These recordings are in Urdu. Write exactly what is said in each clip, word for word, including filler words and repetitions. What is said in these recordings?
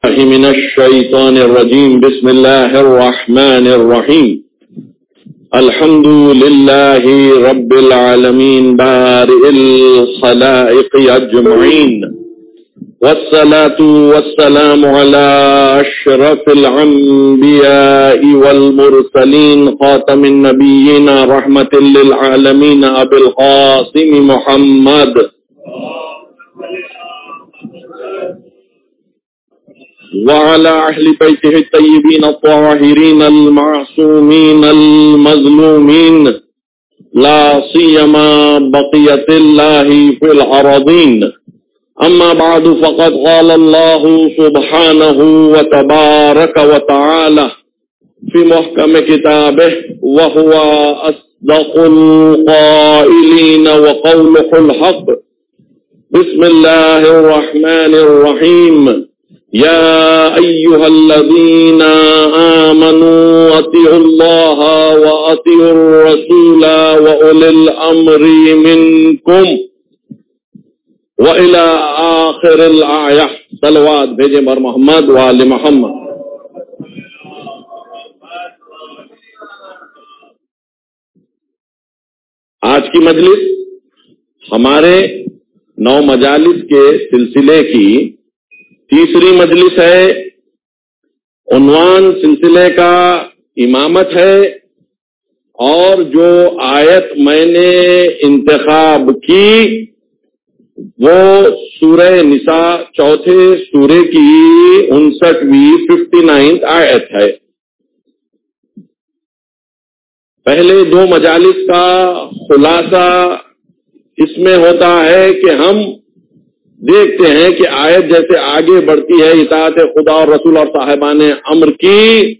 من الشيطان الرجيم بسم الله الرحمن الرحيم الحمد لله رب العالمين بارئ الخلائق أجمعين والصلاة والسلام على أشرف الأنبياء والمرسلين خاتم النبيين رحمة للعالمين أبي القاسم محمد وعلى أهل بيته الطيبين الطاهرين المعصومين المظلومين لا سيما بقية الله في الأراضين. أما بعد فقد قال الله سبحانه وتبارك وتعالى في محكم كتابه وهو أصدق القائلين وقوله الحق. بسم الله الرحمن الرحيم يا أيها الذين آمنوا أطيعوا الله وأطيعوا الرسول وأولي الأمر منكم وإلى آخر الآية. صلوات بھیجیں بر محمد وآل محمد. آج کی مجلس ہمارے نو مجالس کے سلسلے کی تیسری مجلس ہے. عنوان سلسلے کا امامت ہے اور جو آیت میں نے انتخاب کی وہ سورہ نساء چوتھے سورے کی انسٹھویں ففٹی نائنتھ آیت ہے. پہلے دو مجالس کا خلاصہ اس میں ہوتا ہے کہ ہم دیکھتے ہیں کہ آیت جیسے آگے بڑھتی ہے اطاعت خدا اور رسول اور صاحبان امر کی،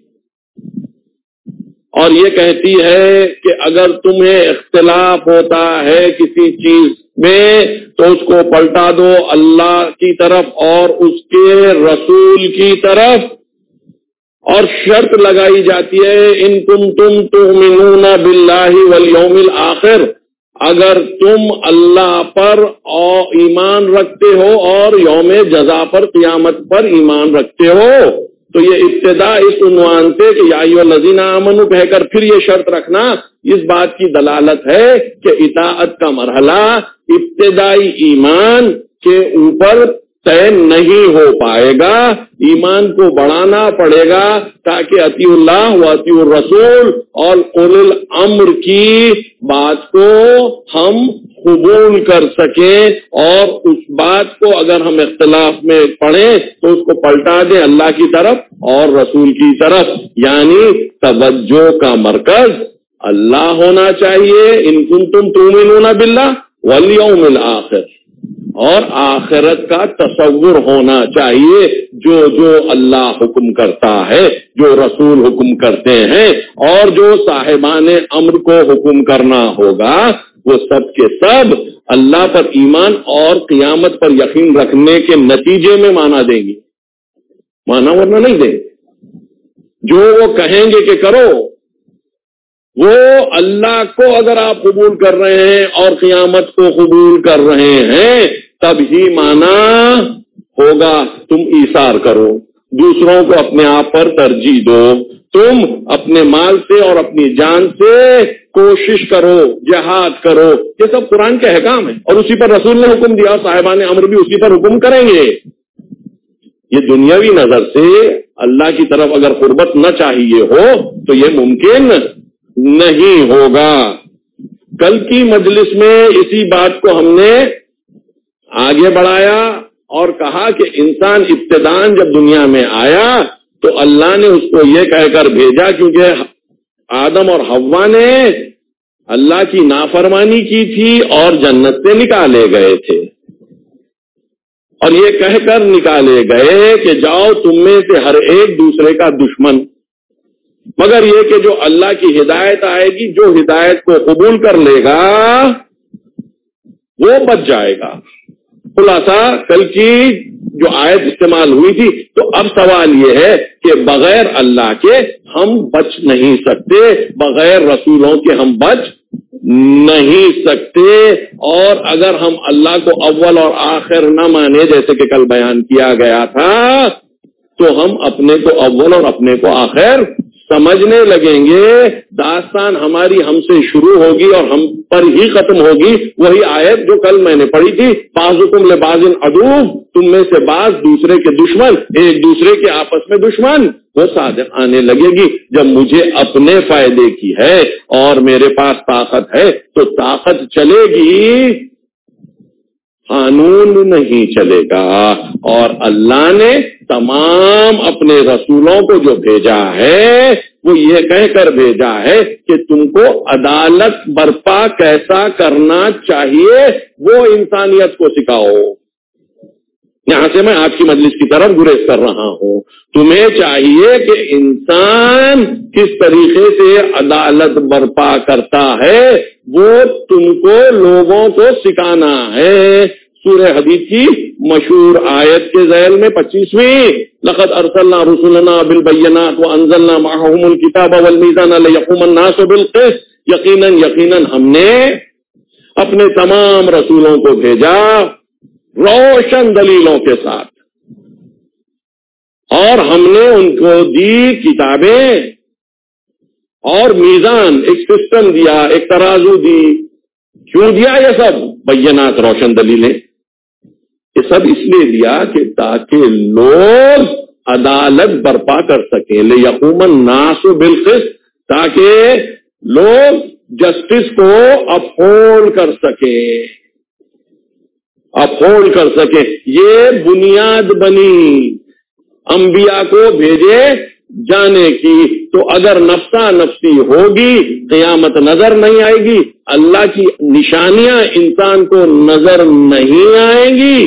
اور یہ کہتی ہے کہ اگر تمہیں اختلاف ہوتا ہے کسی چیز میں تو اس کو پلٹا دو اللہ کی طرف اور اس کے رسول کی طرف، اور شرط لگائی جاتی ہے ان کنتم تؤمنون باللہ والیوم الآخر، اگر تم اللہ پر ایمان رکھتے ہو اور یوم جزا پر قیامت پر ایمان رکھتے ہو. تو یہ ابتدا اس عنوان سے کہ یا ایھا الذین آمنوا کہہ کر پھر یہ شرط رکھنا اس بات کی دلالت ہے کہ اطاعت کا مرحلہ ابتدائی ایمان کے اوپر طے نہیں ہو پائے گا، ایمان کو بڑھانا پڑے گا تاکہ اطیعوا اللہ و اطیعوا الرسول اور اولی الامر کی بات کو ہم قبول کر سکیں، اور اس بات کو اگر ہم اختلاف میں پڑھیں تو اس کو پلٹا دیں اللہ کی طرف اور رسول کی طرف. یعنی توجہ کا مرکز اللہ ہونا چاہیے ان کنتم تؤمنون باللہ والیوم الآخر، اور آخرت کا تصور ہونا چاہیے. جو جو اللہ حکم کرتا ہے، جو رسول حکم کرتے ہیں اور جو صاحبان امر کو حکم کرنا ہوگا وہ سب کے سب اللہ پر ایمان اور قیامت پر یقین رکھنے کے نتیجے میں مانا دیں گے، مانا ورنہ نہیں دیں. جو وہ کہیں گے کہ کرو وہ اللہ کو اگر آپ قبول کر رہے ہیں اور قیامت کو قبول کر رہے ہیں تب ہی مانا ہوگا. تم ایثار کرو، دوسروں کو اپنے آپ پر ترجیح دو، تم اپنے مال سے اور اپنی جان سے کوشش کرو، جہاد کرو. یہ سب قرآن کے احکام ہیں اور اسی پر رسول نے حکم دیا اور صاحبان امر بھی اسی پر حکم کریں گے. یہ دنیاوی نظر سے اللہ کی طرف اگر قربت نہ چاہیے ہو تو یہ ممکن نہیں ہوگا. کل کی مجلس میں اسی بات کو ہم نے آگے بڑھایا اور کہا کہ انسان ابتداءً جب دنیا میں آیا تو اللہ نے اس کو یہ کہہ کر بھیجا، کیونکہ آدم اور حوا نے اللہ کی نافرمانی کی تھی اور جنت سے نکالے گئے تھے، اور یہ کہہ کر نکالے گئے کہ جاؤ تم میں سے ہر ایک دوسرے کا دشمن، مگر یہ کہ جو اللہ کی ہدایت آئے گی، جو ہدایت کو قبول کر لے گا وہ بچ جائے گا. خلاصہ کل کی جو آیت استعمال ہوئی تھی. تو اب سوال یہ ہے کہ بغیر اللہ کے ہم بچ نہیں سکتے، بغیر رسولوں کے ہم بچ نہیں سکتے، اور اگر ہم اللہ کو اول اور آخر نہ مانے جیسے کہ کل بیان کیا گیا تھا تو ہم اپنے کو اول اور اپنے کو آخر سمجھنے لگیں گے. داستان ہماری ہم سے شروع ہوگی اور ہم پر ہی ختم ہوگی. وہی آیت جو کل میں نے پڑھی تھی, بعضکم لبعض عدو, تم میں سے بعض دوسرے کے دشمن, ایک دوسرے کے آپس میں دشمن. وہ صادق آنے لگے گی جب مجھے اپنے فائدے کی ہے اور میرے پاس طاقت ہے تو طاقت چلے گی, قانون نہیں چلے گا. اور اللہ نے تمام اپنے رسولوں کو جو بھیجا ہے وہ یہ کہہ کر بھیجا ہے کہ تم کو عدالت برپا کیسا کرنا چاہیے وہ انسانیت کو سکھاؤ. یہاں سے میں آپ کی مجلس کی طرف گریز کر رہا ہوں. تمہیں چاہیے کہ انسان کس طریقے سے عدالت برپا کرتا ہے وہ تم کو لوگوں کو سکھانا ہے. سورہ حدید کی مشہور آیت کے ذیل میں پچیسویں, لقد ارسلنا رسلنا بالبینات وانزلنا معهم الکتاب والمیزان لیقوم الناس بالقسط, یقیناً یقیناً ہم نے اپنے تمام رسولوں کو بھیجا روشن دلیلوں کے ساتھ, اور ہم نے ان کو دی کتابیں اور میزان, ایک سسٹم دیا, ایک ترازو دی. کیوں دیا یہ سب بینات روشن دلیلیں؟ یہ سب اس لیے دیا کہ تاکہ لوگ عدالت برپا کر سکیں, لیقوم الناس بالقسط, تاکہ لوگ جسٹس کو اپہولڈ کر سکیں, اپہولڈ کر سکیں. یہ بنیاد بنی انبیاء کو بھیجے جانے کی. تو اگر نفسا نفسی ہوگی قیامت نظر نہیں آئے گی, اللہ کی نشانیاں انسان کو نظر نہیں آئیں گی,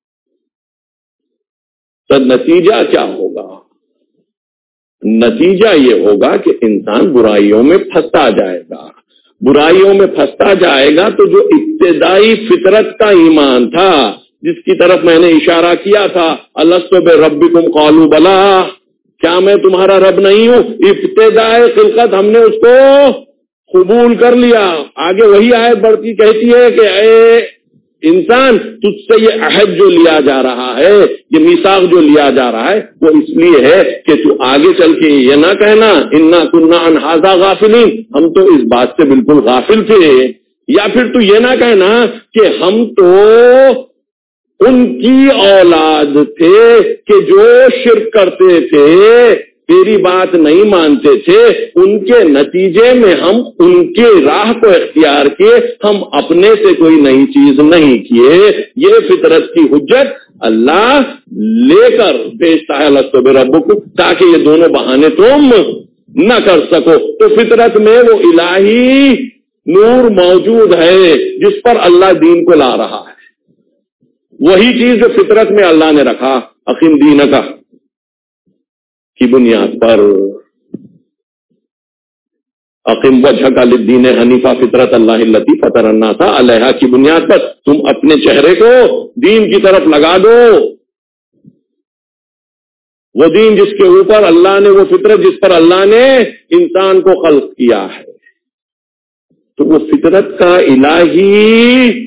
تو نتیجہ کیا ہوگا؟ نتیجہ یہ ہوگا کہ انسان برائیوں میں پھنستا جائے گا. برائیوں میں پھنستا جائے گا تو جو ابتدائی فطرت کا ایمان تھا جس کی طرف میں نے اشارہ کیا تھا, الست بربکم قالوا بلا, کیا میں تمہارا رب نہیں ہوں, ابتدائی خلقت ہم نے اس کو قبول کر لیا. آگے وہی آیت بڑھتی کہتی ہے کہ اے انسان تجھ سے یہ عہد جو لیا جا رہا ہے, یہ میثاق جو لیا جا رہا ہے وہ اس لیے ہے کہ تو آگے چل کے یہ نہ کہنا انا کنا عن ھذا غافلین, ہم تو اس بات سے بالکل غافل تھے, یا پھر تو یہ نہ کہنا کہ ہم تو ان کی اولاد تھے کہ جو شرک کرتے تھے, تیری بات نہیں مانتے تھے, ان کے نتیجے میں ہم ان کی راہ کو اختیار کیے, ہم اپنے سے کوئی نئی چیز نہیں کیے. یہ فطرت کی حجت اللہ لے کر بھیجتا ہے الست بربکم, تاکہ یہ دونوں بہانے تم نہ کر سکو. تو فطرت میں وہ الہی نور موجود ہے جس پر اللہ دین کو لا رہا ہے. وہی چیز جو فطرت میں اللہ نے رکھا, اقیم دینک کی بنیاد پر, اقیم وجہک للدین حنیفہ فطرت اللہ التی فطر الناس علیہا کی بنیاد پر تم اپنے چہرے کو دین کی طرف لگا دو. وہ دین جس کے اوپر اللہ نے, وہ فطرت جس پر اللہ نے انسان کو خلق کیا ہے. تو وہ فطرت کا الہی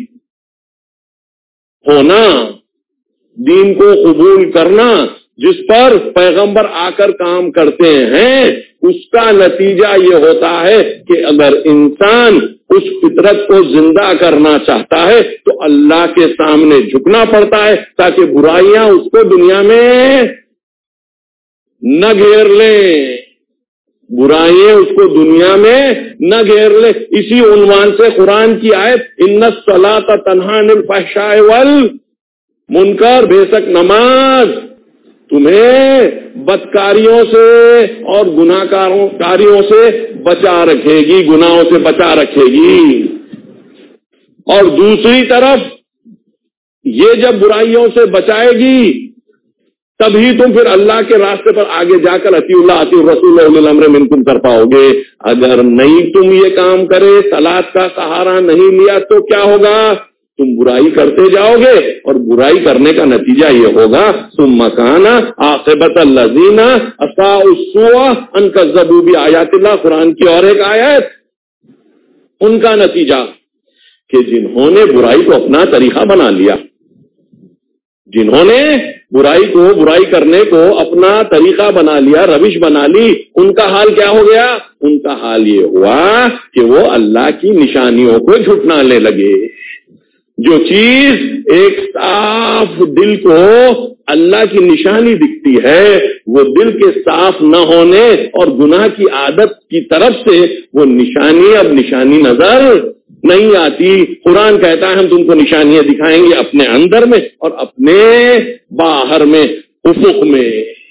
ہونا, دین کو قبول کرنا جس پر پیغمبر آ کر کام کرتے ہیں, اس کا نتیجہ یہ ہوتا ہے کہ اگر انسان اس فطرت کو زندہ کرنا چاہتا ہے تو اللہ کے سامنے جھکنا پڑتا ہے تاکہ برائیاں اس کو دنیا میں نہ گھیر لیں, برائیاں اس کو دنیا میں نہ گھیر لیں. اسی عنوان سے قرآن کی آیت ان الصلاۃ تنہی عن الفحشاء والمنکر, بے شک نماز تمہیں بدکاریوں سے اور گناہ کاریوں سے بچا رکھے گی, گناہوں سے بچا رکھے گی. اور دوسری طرف یہ جب برائیوں سے بچائے گی تبھی تم پھر اللہ کے راستے پر آگے جا کر اطیعوا اللہ اطیعوا الرسول اولی الامر منکم کر پاؤ گے. اگر نہیں تم یہ کام کرے, صلاۃ کا سہارا نہیں لیا تو کیا ہوگا؟ تم برائی کرتے جاؤ گے اور برائی کرنے کا نتیجہ یہ ہوگا ثم کان عاقبۃ الذین اساءوا السوء ان کذبوا بآیات اللہ. قرآن کی اور ایک آیت, ان کا نتیجہ کہ جنہوں نے برائی کو اپنا طریقہ بنا لیا, جنہوں نے برائی کو برائی کرنے کو اپنا طریقہ بنا لیا، روش بنا لی، ان کا حال کیا ہو گیا؟ ان کا حال یہ ہوا کہ وہ اللہ کی نشانیوں کو جھٹلانے لگے۔ جو چیز ایک صاف دل کو اللہ کی نشانی دکھتی ہے، وہ دل کے صاف نہ ہونے اور گناہ کی عادت کی طرف سے وہ نشانی اب نشانی نظر نہیں آتی۔ قرآن کہتا ہے ہم تم کو نشانیاں دکھائیں گے اپنے اندر میں اور اپنے باہر میں، افق میں،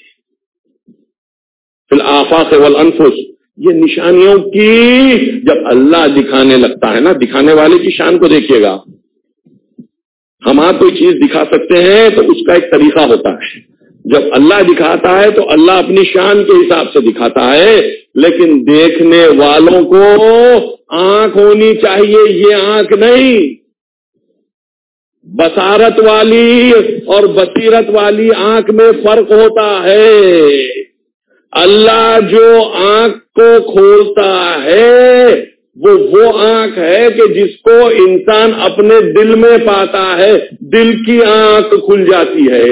فی الآفاق والانفس۔ یہ نشانیوں کی جب اللہ دکھانے لگتا ہے نا، دکھانے والے کی شان کو دیکھیے گا۔ ہم آپ کوئی چیز دکھا سکتے ہیں تو اس کا ایک طریقہ ہوتا ہے، جب اللہ دکھاتا ہے تو اللہ اپنی شان کے حساب سے دکھاتا ہے، لیکن دیکھنے والوں کو آنکھ ہونی چاہیے، یہ آنکھ نہیں۔ بصارت والی اور بصیرت والی آنکھ میں فرق ہوتا ہے۔ اللہ جو آنکھ کو کھولتا ہے وہ وہ آنکھ ہے کہ جس کو انسان اپنے دل میں پاتا ہے، دل کی آنکھ کھل جاتی ہے۔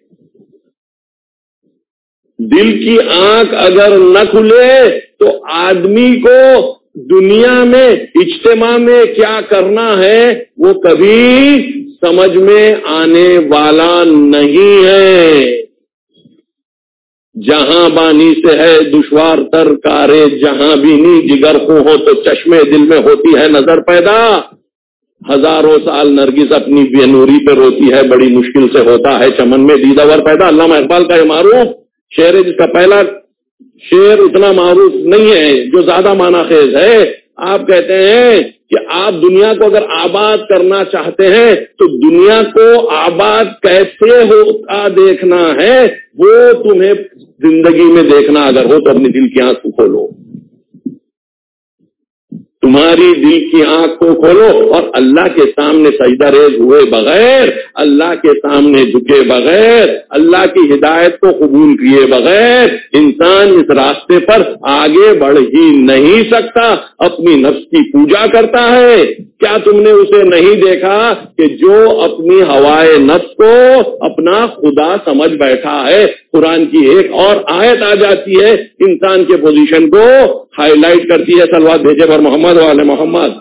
دل کی آنکھ اگر نہ کھلے تو آدمی کو دنیا میں اجتماع میں کیا کرنا ہے وہ کبھی سمجھ میں آنے والا نہیں ہے۔ جہاں بانی سے ہے دشوار تر کارے، جہاں بینی جگر کو ہو تو چشمے دل میں ہوتی ہے نظر پیدا۔ ہزاروں سال نرگس اپنی بے نوری پہ روتی ہے، بڑی مشکل سے ہوتا ہے چمن میں دیداور پیدا۔ علامہ اقبال کا یہ معروف شعر ہے، جس کا پہلا شعر اتنا معروف نہیں ہے، جو زیادہ معنی خیز ہے۔ آپ کہتے ہیں کہ آپ دنیا کو اگر آباد کرنا چاہتے ہیں تو دنیا کو آباد کیسے ہوتا دیکھنا ہے وہ تمہیں زندگی میں دیکھنا اگر ہو تو اپنی دل کی آنکھ کو کھولو، تمہاری دل کی آنکھ کو کھولو اور اللہ کے سامنے سجدہ ریز ہوئے بغیر، اللہ کے سامنے جھکے بغیر، اللہ کی ہدایت کو قبول کیے بغیر انسان اس راستے پر آگے بڑھ ہی نہیں سکتا۔ اپنی نفس کی پوجا کرتا ہے۔ کیا تم نے اسے نہیں دیکھا کہ جو اپنی ہوائے نفس کو اپنا خدا سمجھ بیٹھا ہے؟ قرآن کی ایک اور آیت آ جاتی ہے، انسان کے پوزیشن کو ہائی لائٹ کرتی ہے۔ صلوات بھیجے پر محمد والے محمد۔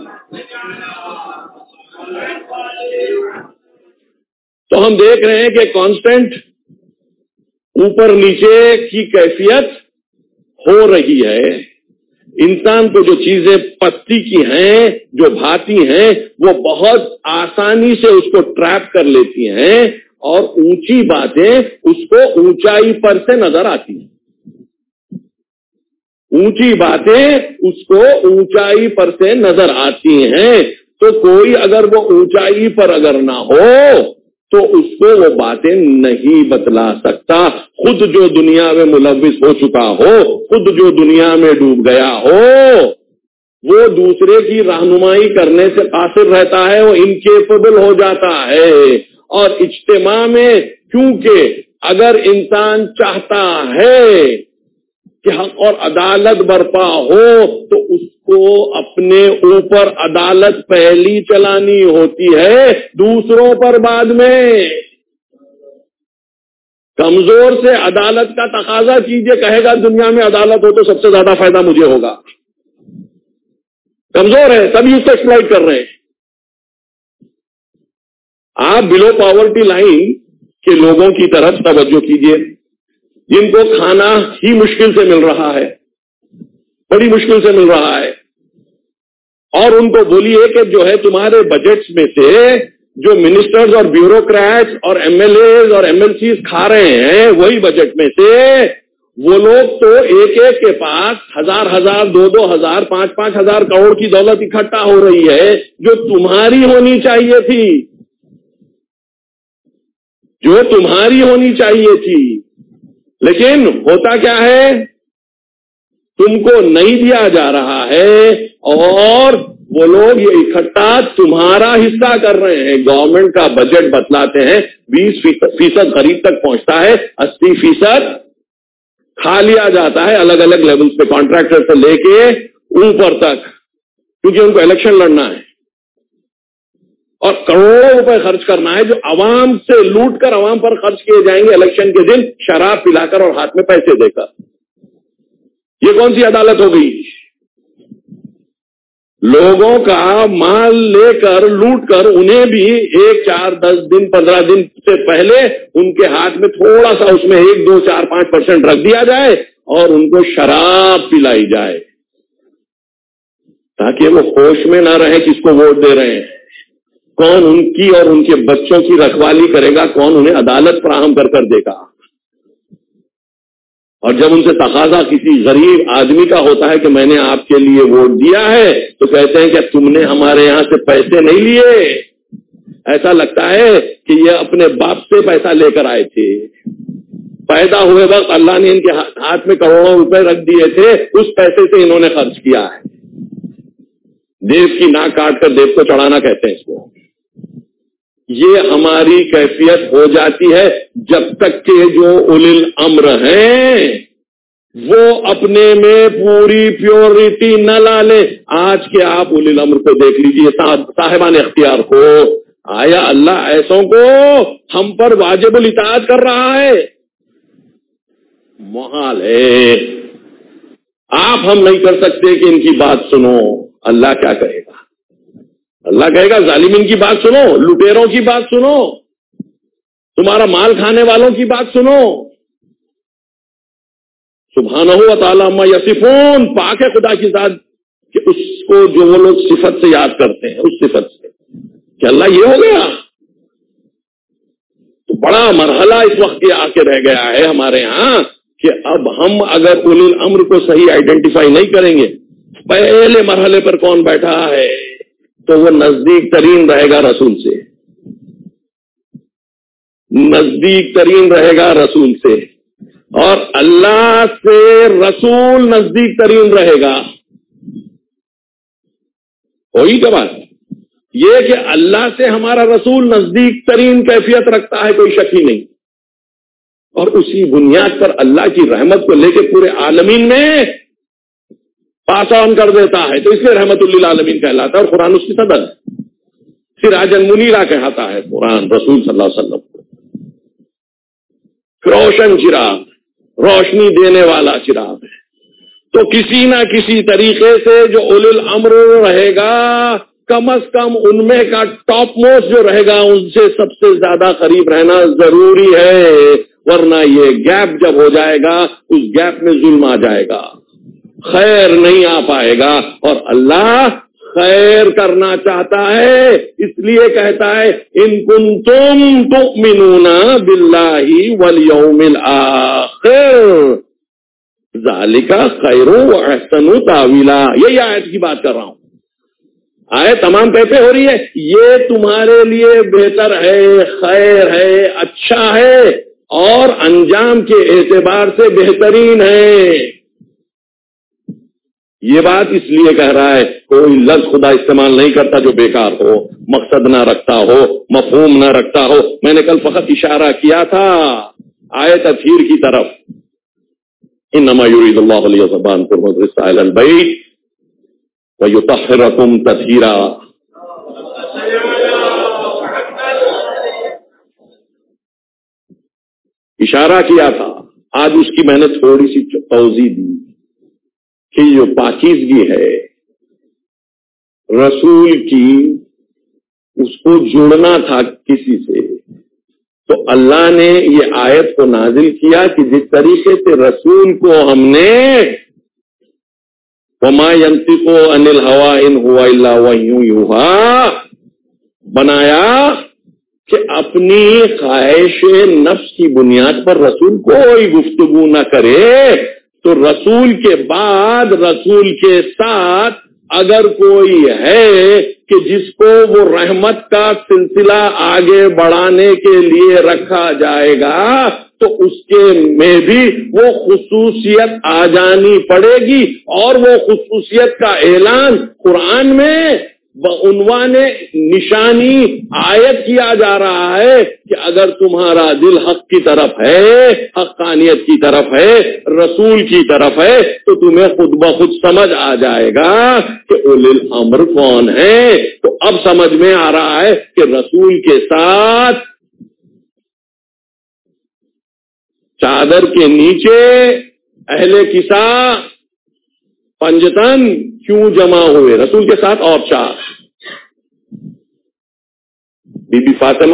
تو ہم دیکھ رہے ہیں کہ کانسٹنٹ اوپر نیچے کی کیفیت ہو رہی ہے۔ انسان کو جو چیزیں پستی کی ہیں، جو بھاتی ہیں، وہ بہت آسانی سے اس کو ٹریپ کر لیتی ہیں اور اونچی باتیں اس کو اونچائی پر سے نظر آتی ہیں۔ اونچی باتیں اس کو اونچائی پر سے نظر آتی ہیں، تو کوئی اگر وہ اونچائی پر اگر نہ ہو تو اس کو وہ باتیں نہیں بتلا سکتا۔ خود جو دنیا میں ملوث ہو چکا ہو، خود جو دنیا میں ڈوب گیا ہو، وہ دوسرے کی رہنمائی کرنے سے قاصر رہتا ہے، وہ انکیپیبل ہو جاتا ہے۔ اور اجتماع میں کیونکہ اگر انسان چاہتا ہے کہ حق اور عدالت برپا ہو تو اس کو اپنے اوپر عدالت پہلی چلانی ہوتی ہے، دوسروں پر بعد میں۔ کمزور سے عدالت کا تقاضا کیجئے، کہے گا دنیا میں عدالت ہو تو سب سے زیادہ فائدہ مجھے ہوگا۔ کمزور ہے، سبھی اس کو ایکسپلائٹ کر رہے ہیں۔ آپ بلو پاورٹی لائن کے لوگوں کی طرف توجہ کیجئے، جن کو کھانا ہی مشکل سے مل رہا ہے، بڑی مشکل سے مل رہا ہے، اور ان کو بولیے کہ جو ہے تمہارے بجٹس میں سے جو منسٹرز اور بیوروکریٹس اور ایم ایل ایز اور ایم ایل سیز کھا رہے ہیں وہی بجٹ میں سے، وہ لوگ تو ایک ایک کے پاس ہزار ہزار دو دو ہزار پانچ پانچ ہزار کروڑ کی دولت اکٹھا ہو رہی ہے جو تمہاری ہونی چاہیے تھی، جو تمہاری ہونی چاہیے تھی، لیکن ہوتا کیا ہے؟ تم کو نہیں دیا جا رہا ہے اور وہ لوگ یہ اکٹھا تمہارا حصہ کر رہے ہیں۔ گورنمنٹ کا بجٹ بتلاتے ہیں بیس فیصد غریب تک پہنچتا ہے، اسی فیصد کھا لیا جاتا ہے الگ الگ لیولز پہ، کانٹریکٹر سے لے کے اوپر تک، کیونکہ ان کو الیکشن لڑنا ہے۔ اور کروڑوں روپے خرچ کرنا ہے جو عوام سے لوٹ کر عوام پر خرچ کیے جائیں گے الیکشن کے دن شراب پلا کر اور ہاتھ میں پیسے دے کر. یہ کون سی عدالت ہو گئی؟ لوگوں کا مال لے کر لوٹ کر انہیں بھی ایک چار دس دن پندرہ دن سے پہلے ان کے ہاتھ میں تھوڑا سا اس میں ایک دو چار پانچ پرسینٹ رکھ دیا جائے اور ان کو شراب پلائی جائے تاکہ وہ ہوش میں نہ رہے کس کو ووٹ دے رہے ہیں, کون ان کی اور ان کے بچوں کی رکھوالی کرے گا, کون انہیں عدالت فراہم کر کر دے گا. اور جب ان سے تقاضا کسی غریب آدمی کا ہوتا ہے کہ میں نے آپ کے لیے ووٹ دیا ہے تو کہتے ہیں کہ تم نے ہمارے یہاں سے پیسے نہیں لیے. ایسا لگتا ہے کہ یہ اپنے باپ سے پیسہ لے کر آئے تھے. پیدا ہوئے وقت اللہ نے ان کے ہاتھ میں کروڑوں روپے رکھ دیے تھے, اس پیسے سے انہوں نے خرچ کیا ہے. دیو کی ناک کاٹ کر دیو کو چڑھانا کہتے ہیں اس کو. یہ ہماری کیفیت ہو جاتی ہے جب تک کہ جو اولی الامر ہیں وہ اپنے میں پوری پیورٹی نہ لا لے. آج کے آپ اولی الامر کو دیکھ لیجیے, صاحبان اختیار کو, آیا اللہ ایسوں کو ہم پر واجب الاطاعت کر رہا ہے؟ محال ہے. آپ ہم نہیں کر سکتے کہ ان کی بات سنو. اللہ کیا کہے گا؟ اللہ کہے گا ظالمین کی بات سنو, لٹیروں کی بات سنو, تمہارا مال کھانے والوں کی بات سنو. سبحانہ و تعالی عما یصفون, پاک ہے خدا کی ذات کہ اس کو جو وہ لوگ صفت سے یاد کرتے ہیں, اس صفت سے کہ اللہ یہ ہو گیا. تو بڑا مرحلہ اس وقت یہ آ کے رہ گیا ہے ہمارے ہاں کہ اب ہم اگر اولی الامر کو صحیح آئیڈینٹیفائی نہیں کریں گے, پہلے مرحلے پر کون بیٹھا ہے تو وہ نزدیک ترین رہے گا رسول سے, نزدیک ترین رہے گا رسول سے, اور اللہ سے رسول نزدیک ترین رہے گا. وہی کیا بات یہ کہ اللہ سے ہمارا رسول نزدیک ترین کیفیت رکھتا ہے, کوئی شک ہی نہیں. اور اسی بنیاد پر اللہ کی رحمت کو لے کے پورے عالمین میں پاس آن کر دیتا ہے, تو اس لیے رحمت للعالمین کہلاتا ہے. اور قرآن اس کی صدر ہے, سراجا منیرا کہتا ہے قرآن رسول صلی اللہ علیہ وسلم کو. روشن چراغ, روشنی دینے والا چراغ ہے. تو کسی نہ کسی طریقے سے جو اولی الامر رہے گا, کم از کم ان میں کا ٹاپ موسٹ جو رہے گا ان سے سب سے زیادہ قریب رہنا ضروری ہے, ورنہ یہ گیپ جب ہو جائے گا اس گیپ میں ظلم آ جائے گا, خیر نہیں آ پائے گا. اور اللہ خیر کرنا چاہتا ہے, اس لیے کہتا ہے ان کنتم تؤمنون باللہ والیوم الآخر ذالک خیر و احسن تاویلا. یہی آیت کی بات کر رہا ہوں. آیت تمام کیسے ہو رہی ہے؟ یہ تمہارے لیے بہتر ہے, خیر ہے, اچھا ہے, اور انجام کے اعتبار سے بہترین ہے. یہ بات اس لیے کہہ رہا ہے کوئی لفظ خدا استعمال نہیں کرتا جو بیکار ہو, مقصد نہ رکھتا ہو, مفہوم نہ رکھتا ہو. میں نے کل فقط اشارہ کیا تھا آیت تطہیر کی طرف. انما یرید اللہ لیذهب عنکم الرجس اہل البیت ویطہرکم تطہیرا. اشارہ کیا تھا, آج اس کی میں نے تھوڑی سی توضیح دی کہ جو پاکیزگی ہے رسول کی, اس کو جڑنا تھا کسی سے, تو اللہ نے یہ آیت کو نازل کیا کہ جس طریقے سے رسول کو ہم نے وما ينطق عن الهوى ان هو الا وحی یوحی بنایا کہ اپنی خواہش نفس کی بنیاد پر رسول کوئی گفتگو نہ کرے. تو رسول کے بعد رسول کے ساتھ اگر کوئی ہے کہ جس کو وہ رحمت کا سلسلہ آگے بڑھانے کے لیے رکھا جائے گا تو اس کے میں بھی وہ خصوصیت آ جانی پڑے گی. اور وہ خصوصیت کا اعلان قرآن میں بعنوان نشانی آیت کیا جا رہا ہے کہ اگر تمہارا دل حق کی طرف ہے، حقانیت کی طرف ہے، رسول کی طرف ہے، تو تمہیں خود بخود سمجھ آ جائے گا کہ اولی الامر کون ہے۔ تو اب سمجھ میں آ رہا ہے کہ رسول کے ساتھ چادر کے نیچے اہل کسا پنجتن کیوں جمع ہوئے؟ رسول کے ساتھ اور چار، بی بی فاطمہ،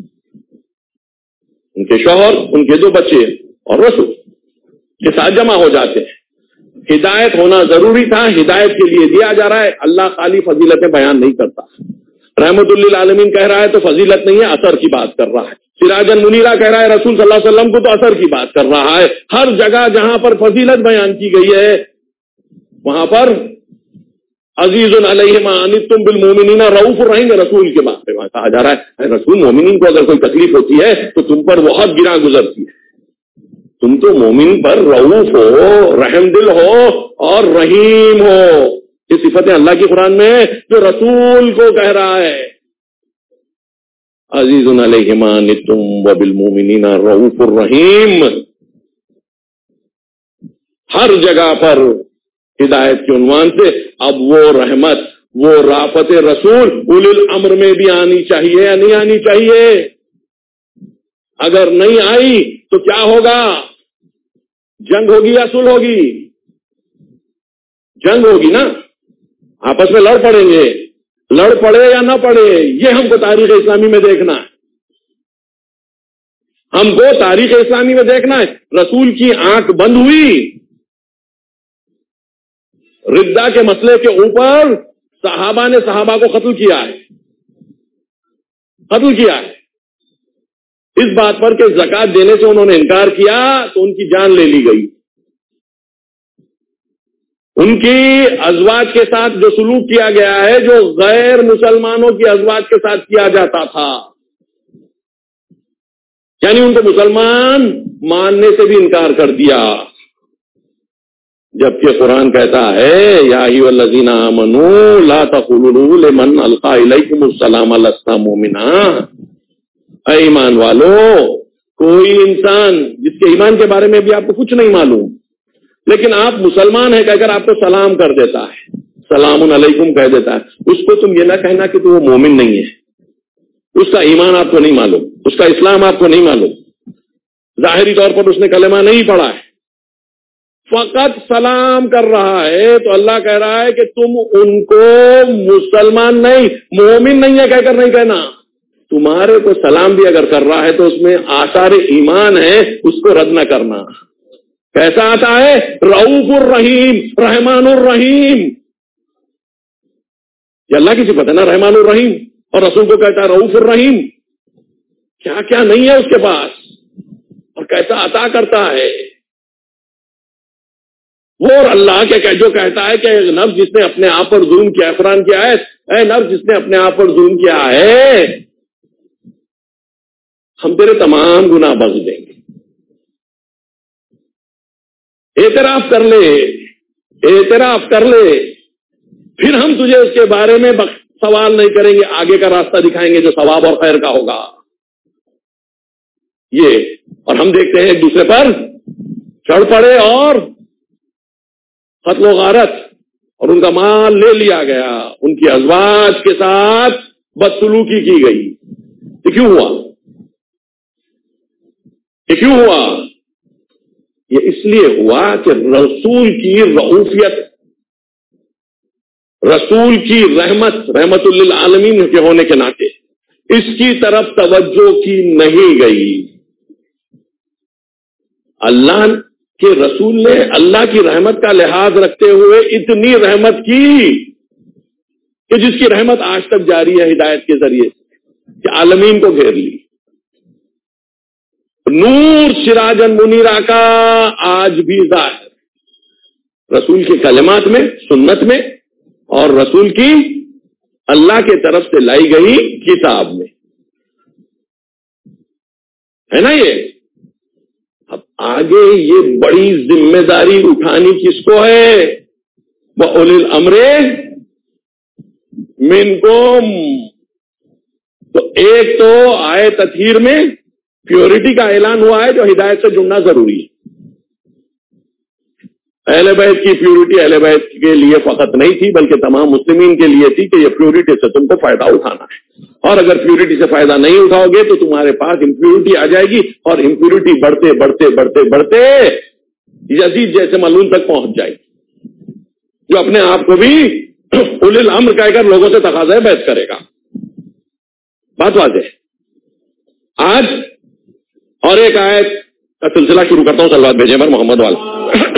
ان کے شوہر، ان کے دو بچے اور رسول کے ساتھ جمع ہو جاتے ہیں۔ ہدایت ہونا ضروری تھا، ہدایت کے لیے دیا جا رہا ہے۔ اللہ خالی فضیلتیں بیان نہیں کرتا، رحمت للعالمین کہہ رہا ہے تو فضیلت نہیں ہے، اثر کی بات کر رہا ہے۔ سراجن منیرہ کہہ رہا ہے رسول صلی اللہ علیہ وسلم کو تو اثر کی بات کر رہا ہے۔ ہر جگہ جہاں پر فضیلت بیان کی گئی ہے وہاں پر عزیز علیہ ما عنتم بالمؤمنین رؤوف الرحیم، رسول کے بات پہ وہاں کہا جا رہا ہے رسول مومنین کو اگر کوئی تکلیف ہوتی ہے تو تم پر بہت گراں گزرتی ہے، تم تو مومن پر رؤوف ہو، رحم دل ہو اور رحیم ہو۔ یہ صفتیں اللہ کی قرآن میں جو رسول کو کہہ رہا ہے، عزیز علیہ ما عنتم وبالمؤمنین رؤوف الرحیم، ہر جگہ پر ہدایت کے عنوان سے۔ اب وہ رحمت، وہ رافت رسول اولی الامر میں بھی آنی چاہیے یا نہیں آنی چاہیے؟ اگر نہیں آئی تو کیا ہوگا؟ جنگ ہوگی یا صلح ہوگی؟ جنگ ہوگی نا، آپس میں لڑ پڑیں گے، لڑ پڑے یا نہ پڑے یہ ہم کو تاریخ اسلامی میں دیکھنا ہے، ہم کو تاریخ اسلامی میں دیکھنا ہے۔ رسول کی آنکھ بند ہوئی ردہ کے مسئلے کے اوپر، صحابہ نے صحابہ کو قتل کیا ہے، قتل کیا ہے اس بات پر کہ زکات دینے سے انہوں نے انکار کیا تو ان کی جان لے لی گئی۔ ان کی ازواج کے ساتھ جو سلوک کیا گیا ہے جو غیر مسلمانوں کی ازواج کے ساتھ کیا جاتا تھا، یعنی ان کو مسلمان ماننے سے بھی انکار کر دیا، جبکہ قرآن کہتا ہے یا ایھا الذین آمنوا لا تقولوا لمن القى الیکم السلام لست مؤمنا، اے ایمان والو، کوئی انسان جس کے ایمان کے بارے میں بھی آپ کو کچھ نہیں معلوم لیکن آپ مسلمان ہیں کہہ کر آپ کو سلام کر دیتا ہے، سلام علیکم کہہ دیتا ہے، اس کو تم یہ نہ کہنا کہ تو وہ مومن نہیں ہے، اس کا ایمان آپ کو نہیں معلوم، اس کا اسلام آپ کو نہیں معلوم، ظاہری طور پر اس نے کلمہ نہیں پڑھا ہے، فقط سلام کر رہا ہے، تو اللہ کہہ رہا ہے کہ تم ان کو مسلمان نہیں، مومن نہیں ہے کہہ کر نہیں کہنا، تمہارے کو سلام بھی اگر کر رہا ہے تو اس میں آثار ایمان ہے، اس کو رد نہ کرنا۔ کیسا آتا ہے؟ رؤوف الرحیم، رحمان الرحیم، یہ اللہ کی صفت ہے نا، رحمان الرحیم، اور رسول کو کہتا ہے رؤوف الرحیم، کیا کیا نہیں ہے اس کے پاس اور کیسا عطا کرتا ہے وہ۔ اور اللہ کے جو کہتا ہے کہ نفس جس نے اپنے آپ پر ظلم کیا، قرآن کی آیت، اے نفس جس نے اپنے آپ پر ظلم کیا ہے ہم تیرے تمام گناہ بخش دیں گے، اعتراف کر لے، اعتراف کر لے، پھر ہم تجھے اس کے بارے میں سوال نہیں کریں گے، آگے کا راستہ دکھائیں گے جو ثواب اور خیر کا ہوگا۔ یہ اور ہم دیکھتے ہیں ایک دوسرے پر چڑھ پڑے اور قتل و غارت، اور ان کا مال لے لیا گیا، ان کی ازواج کے ساتھ بدسلوکی کی گئی۔ یہ کیوں ہوا؟ یہ کیوں ہوا؟ یہ اس لیے ہوا کہ رسول کی رؤوفیت، رسول کی رحمت، رحمت للعالمین کے ہونے کے ناطے اس کی طرف توجہ کی نہیں گئی۔ اللہ کے رسول نے اللہ کی رحمت کا لحاظ رکھتے ہوئے اتنی رحمت کی کہ جس کی رحمت آج تک جاری ہے ہدایت کے ذریعے کہ عالمین کو گھیر لی۔ نور سراجن منیرہ کا آج بھی ظاہر رسول کے کلمات میں، سنت میں، اور رسول کی اللہ کے طرف سے لائی گئی کتاب میں ہے نا۔ یہ اب آگے یہ بڑی ذمہ داری اٹھانی کس کو ہے؟ وَأُولِي الْأَمْرِ منکم. تو ایک تو آئے تطہیر میں پیورٹی کا اعلان ہوا ہے جو ہدایت سے جڑنا ضروری ہے. اہل بیت کی پیورٹی اہل بیت کے لیے فقط نہیں تھی بلکہ تمام مسلمین کے لیے تھی کہ یہ پیورٹی سے تم کو فائدہ اٹھانا ہے, اور اگر پیورٹی سے فائدہ نہیں اٹھاؤ گے تو تمہارے پاس امپیورٹی آ جائے گی, اور امپیورٹی بڑھتے بڑھتے بڑھتے بڑھتے یزید جیسے ملعون تک پہنچ جائے گی, جو اپنے آپ کو بھی اولی الامر کہہ کر لوگوں سے تقاضۂ بیعت کرے گا. بات واضح ہے. آج اور ایک آیت کا سلسلہ شروع کرتا ہوں, صلوات بھیجیں پر محمد والا.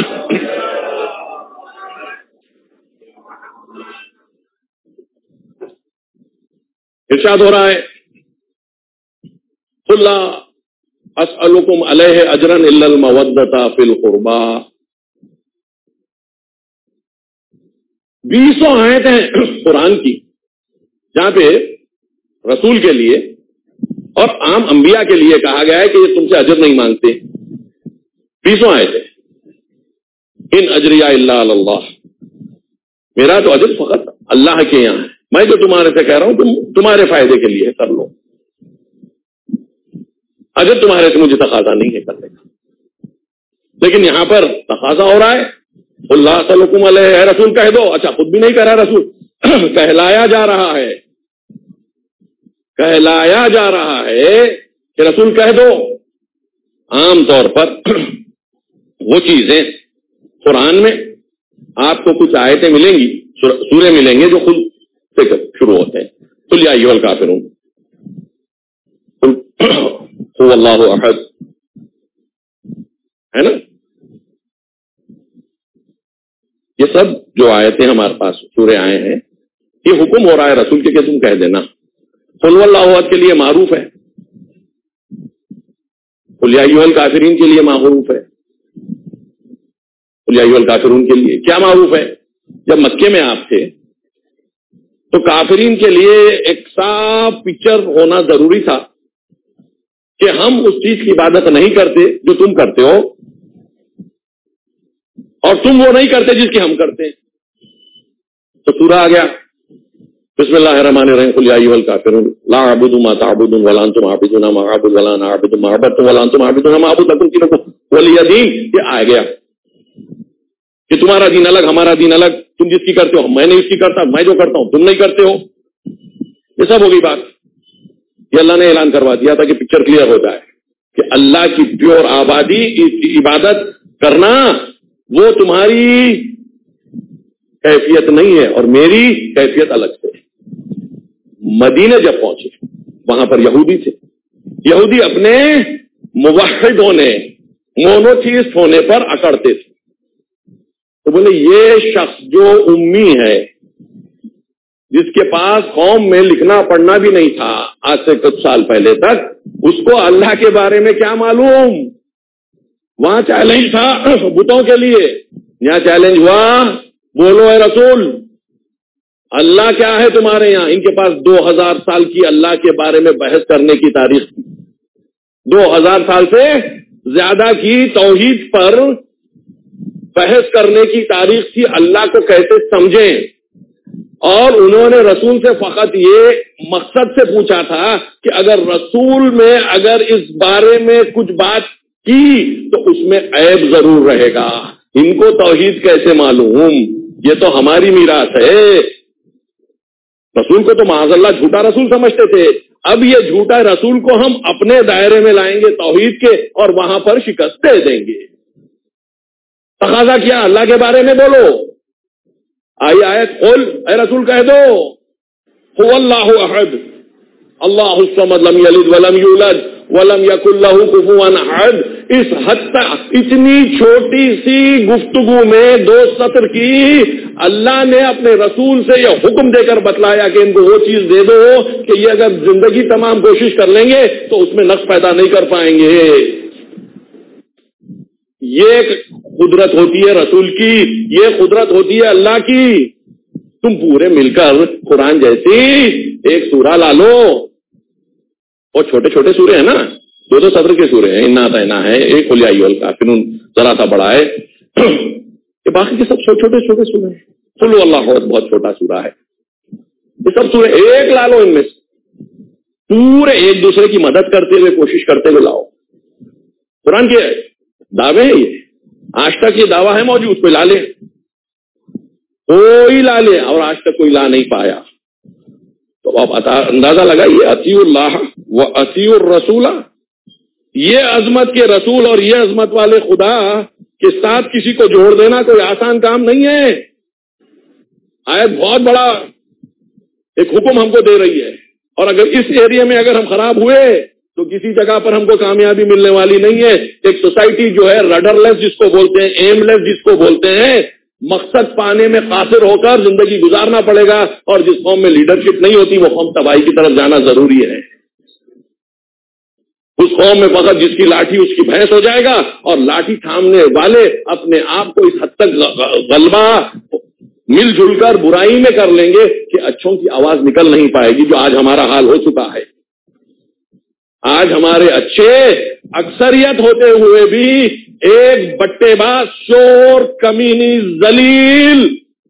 ارشاد ہو رہا ہے, قل لا اسألکم علیہ اجرا الا المودۃ فی القربى. بیسوں آیتیں ہیں قرآن کی جہاں پہ رسول کے لیے اور عام انبیاء کے لیے کہا گیا ہے کہ یہ تم سے اجر نہیں مانگتے. بیسوں آیتیں. ان اجریہ الا علی اللہ, میرا تو اجر فقط اللہ کے یہاں ہے, میں جو تمہارے سے کہہ رہا ہوں تم تمہارے فائدے کے لیے کر لو, اجر تمہارے سے مجھے تقاضا نہیں ہے کرنے کا. لیکن یہاں پر تقاضا ہو رہا ہے, اللہ صلی علیہ ہے رسول کہہ دو. اچھا خود بھی نہیں کہہ رہا رسول, کہلایا جا رہا ہے, کہلایا جا رہا ہے کہ رسول کہہ دو. عام طور پر وہ چیزیں قرآن میں آپ کو کچھ آیتیں ملیں گی, سورے ملیں گے جو خود سے شروع ہوتے ہیں. قل یا ایھا الکافرون, قل اللہ احد, ہے نا. یہ سب جو آیتیں ہمارے پاس سورے آئے ہیں یہ حکم ہو رہا ہے رسول کے کہ تم کہہ دینا. قل اللہ احد کے لیے معروف ہے, قل یا ایھا الکافرین کے لیے معروف ہے. قل یا ایھا الکافرون کے لیے کیا معروف ہے؟ جب مکے میں آپ تھے تو کافرین کے لیے ایک صاف پکچر ہونا ضروری تھا کہ ہم اس چیز کی عبادت نہیں کرتے جو تم کرتے ہو, اور تم وہ نہیں کرتے جس کی ہم کرتے ہیں. تو سورہ آ گیا, بسم اللہ الرحمن الرحیم, قل یا ایھا الکافرون لا اعبد ما تعبدون ولا انتم عابدون ما اعبد ولا انا اعبد ما عبدتم ولا انتم عابدون ما اعبد لكم دینکم ولی دین. یہ آ گیا کہ تمہارا دین الگ ہمارا دین الگ, تم جس کی کرتے ہو میں نہیں اس کی کرتا, میں جو کرتا ہوں تم نہیں کرتے ہو. یہ سب ہوگی بات. یہ اللہ نے اعلان کروا دیا تھا کہ پکچر کلیئر ہو جائے کہ اللہ کی پیور آبادی عبادت کرنا وہ تمہاری کیفیت نہیں ہے اور میری کیفیت الگ سے. مدینے جب پہنچے وہاں پر یہودی تھے, یہودی اپنے موحد ہونے مونوتھیسٹ ہونے پر اکڑتے تھے. تو بولے یہ شخص جو امی ہے, جس کے پاس قوم میں لکھنا پڑھنا بھی نہیں تھا آج سے کچھ سال پہلے تک, اس کو اللہ کے بارے میں کیا معلوم. وہاں چیلنج تھا بتوں کے لیے, یہاں چیلنج ہوا بولو اے رسول اللہ کیا ہے تمہارے یہاں. ان کے پاس دو ہزار سال کی اللہ کے بارے میں بحث کرنے کی تاریخ تھی, دو ہزار سال سے زیادہ کی توحید پر بحث کرنے کی تاریخ تھی, اللہ کو کیسے سمجھیں. اور انہوں نے رسول سے فقط یہ مقصد سے پوچھا تھا کہ اگر رسول میں اگر اس بارے میں کچھ بات کی تو اس میں عیب ضرور رہے گا. ان کو توحید کیسے معلوم, یہ تو ہماری میراث ہے. رسول کو تو معاذ اللہ جھوٹا رسول سمجھتے تھے, اب یہ جھوٹا رسول کو ہم اپنے دائرے میں لائیں گے توحید کے, اور وہاں پر شکست دے دیں گے. تقاضا کیا اللہ کے بارے میں بولو. آئی آیت قل اے رسول کہہ دو هو اللہ احد اللہ الصمد لم یلد ولم یولد ولم یکن له کفوا احد. اس حد تک اتنی چھوٹی سی گفتگو میں دو سطر کی اللہ نے اپنے رسول سے یہ حکم دے کر بتلایا کہ ان کو وہ چیز دے دو کہ یہ اگر زندگی تمام کوشش کر لیں گے تو اس میں نقص پیدا نہیں کر پائیں گے. یہ قدرت ہوتی ہے رسول کی, یہ قدرت ہوتی ہے اللہ کی. تم پورے مل کر قرآن جیسی ایک سورہ لا لو, اور چھوٹے چھوٹے سورے ہیں نا, دو دو صدر کے سورے ہیں, انا اطعنا ہے, ایک قل یا ایھا الکافرون ذرا سا بڑا ہے, یہ باقی کے سب چھوٹے چھوٹے سورے ہیں. قل اللہ بہت چھوٹا سورہ ہے, یہ سب سورے ایک لا لو، ان میں سے پورے ایک دوسرے کی مدد کرتے ہوئے کوشش کرتے ہوئے لاؤ. قرآن کے دعوے ہیں یہ، آج تک یہ دعویٰ ہے موجود، کوئی لا لے، کوئی لا لے، اور آج تک کوئی لا نہیں پایا. تو آپ اندازہ لگائیے، اطیعوا اللہ و اطیعوا الرسول، یہ عظمت کے رسول اور یہ عظمت والے خدا کے ساتھ کسی کو جوڑ دینا کوئی آسان کام نہیں ہے. آیت بہت بڑا ایک حکم ہم کو دے رہی ہے، اور اگر اس ایریا میں اگر ہم خراب ہوئے تو کسی جگہ پر ہم کو کامیابی ملنے والی نہیں ہے. ایک سوسائٹی جو ہے رڈر لیس جس کو بولتے ہیں، ایم لیس جس کو بولتے ہیں، مقصد پانے میں قاصر ہو کر زندگی گزارنا پڑے گا، اور جس قوم میں لیڈرشپ نہیں ہوتی وہ قوم تباہی کی طرف جانا ضروری ہے. اس قوم میں فقط جس کی لاٹھی اس کی بھینس ہو جائے گا، اور لاٹھی تھامنے والے اپنے آپ کو اس حد تک غلبہ مل جل کر برائی میں کر لیں گے کہ اچھوں کی آواز نکل نہیں پائے گی، جو آج ہمارا حال ہو چکا ہے. آج ہمارے اچھے اکثریت ہوتے ہوئے بھی ایک بٹے باز، شور، کمینی، ذلیل،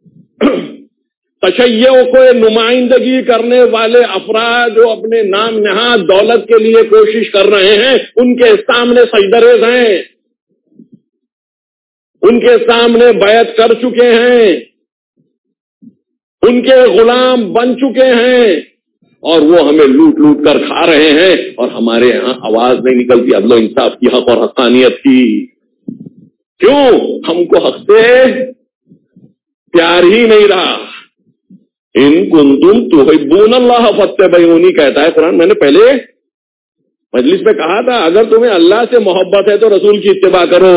تشیع کو نمائندگی کرنے والے افراد جو اپنے نام نہاد دولت کے لیے کوشش کر رہے ہیں، ان کے سامنے سجدریز ہیں، ان کے سامنے بیعت کر چکے ہیں، ان کے غلام بن چکے ہیں، اور وہ ہمیں لوٹ لوٹ کر کھا رہے ہیں، اور ہمارے ہاں آواز نہیں نکلتی عدل و انصاف کی، حق اور حقانیت کی. کیوں؟ ہم کو حق سے پیار ہی نہیں رہا. ان کنتم تحبون اللہ فاتبعونی کہتا ہے قرآن. میں نے پہلے مجلس میں کہا تھا اگر تمہیں اللہ سے محبت ہے تو رسول کی اتباع کرو،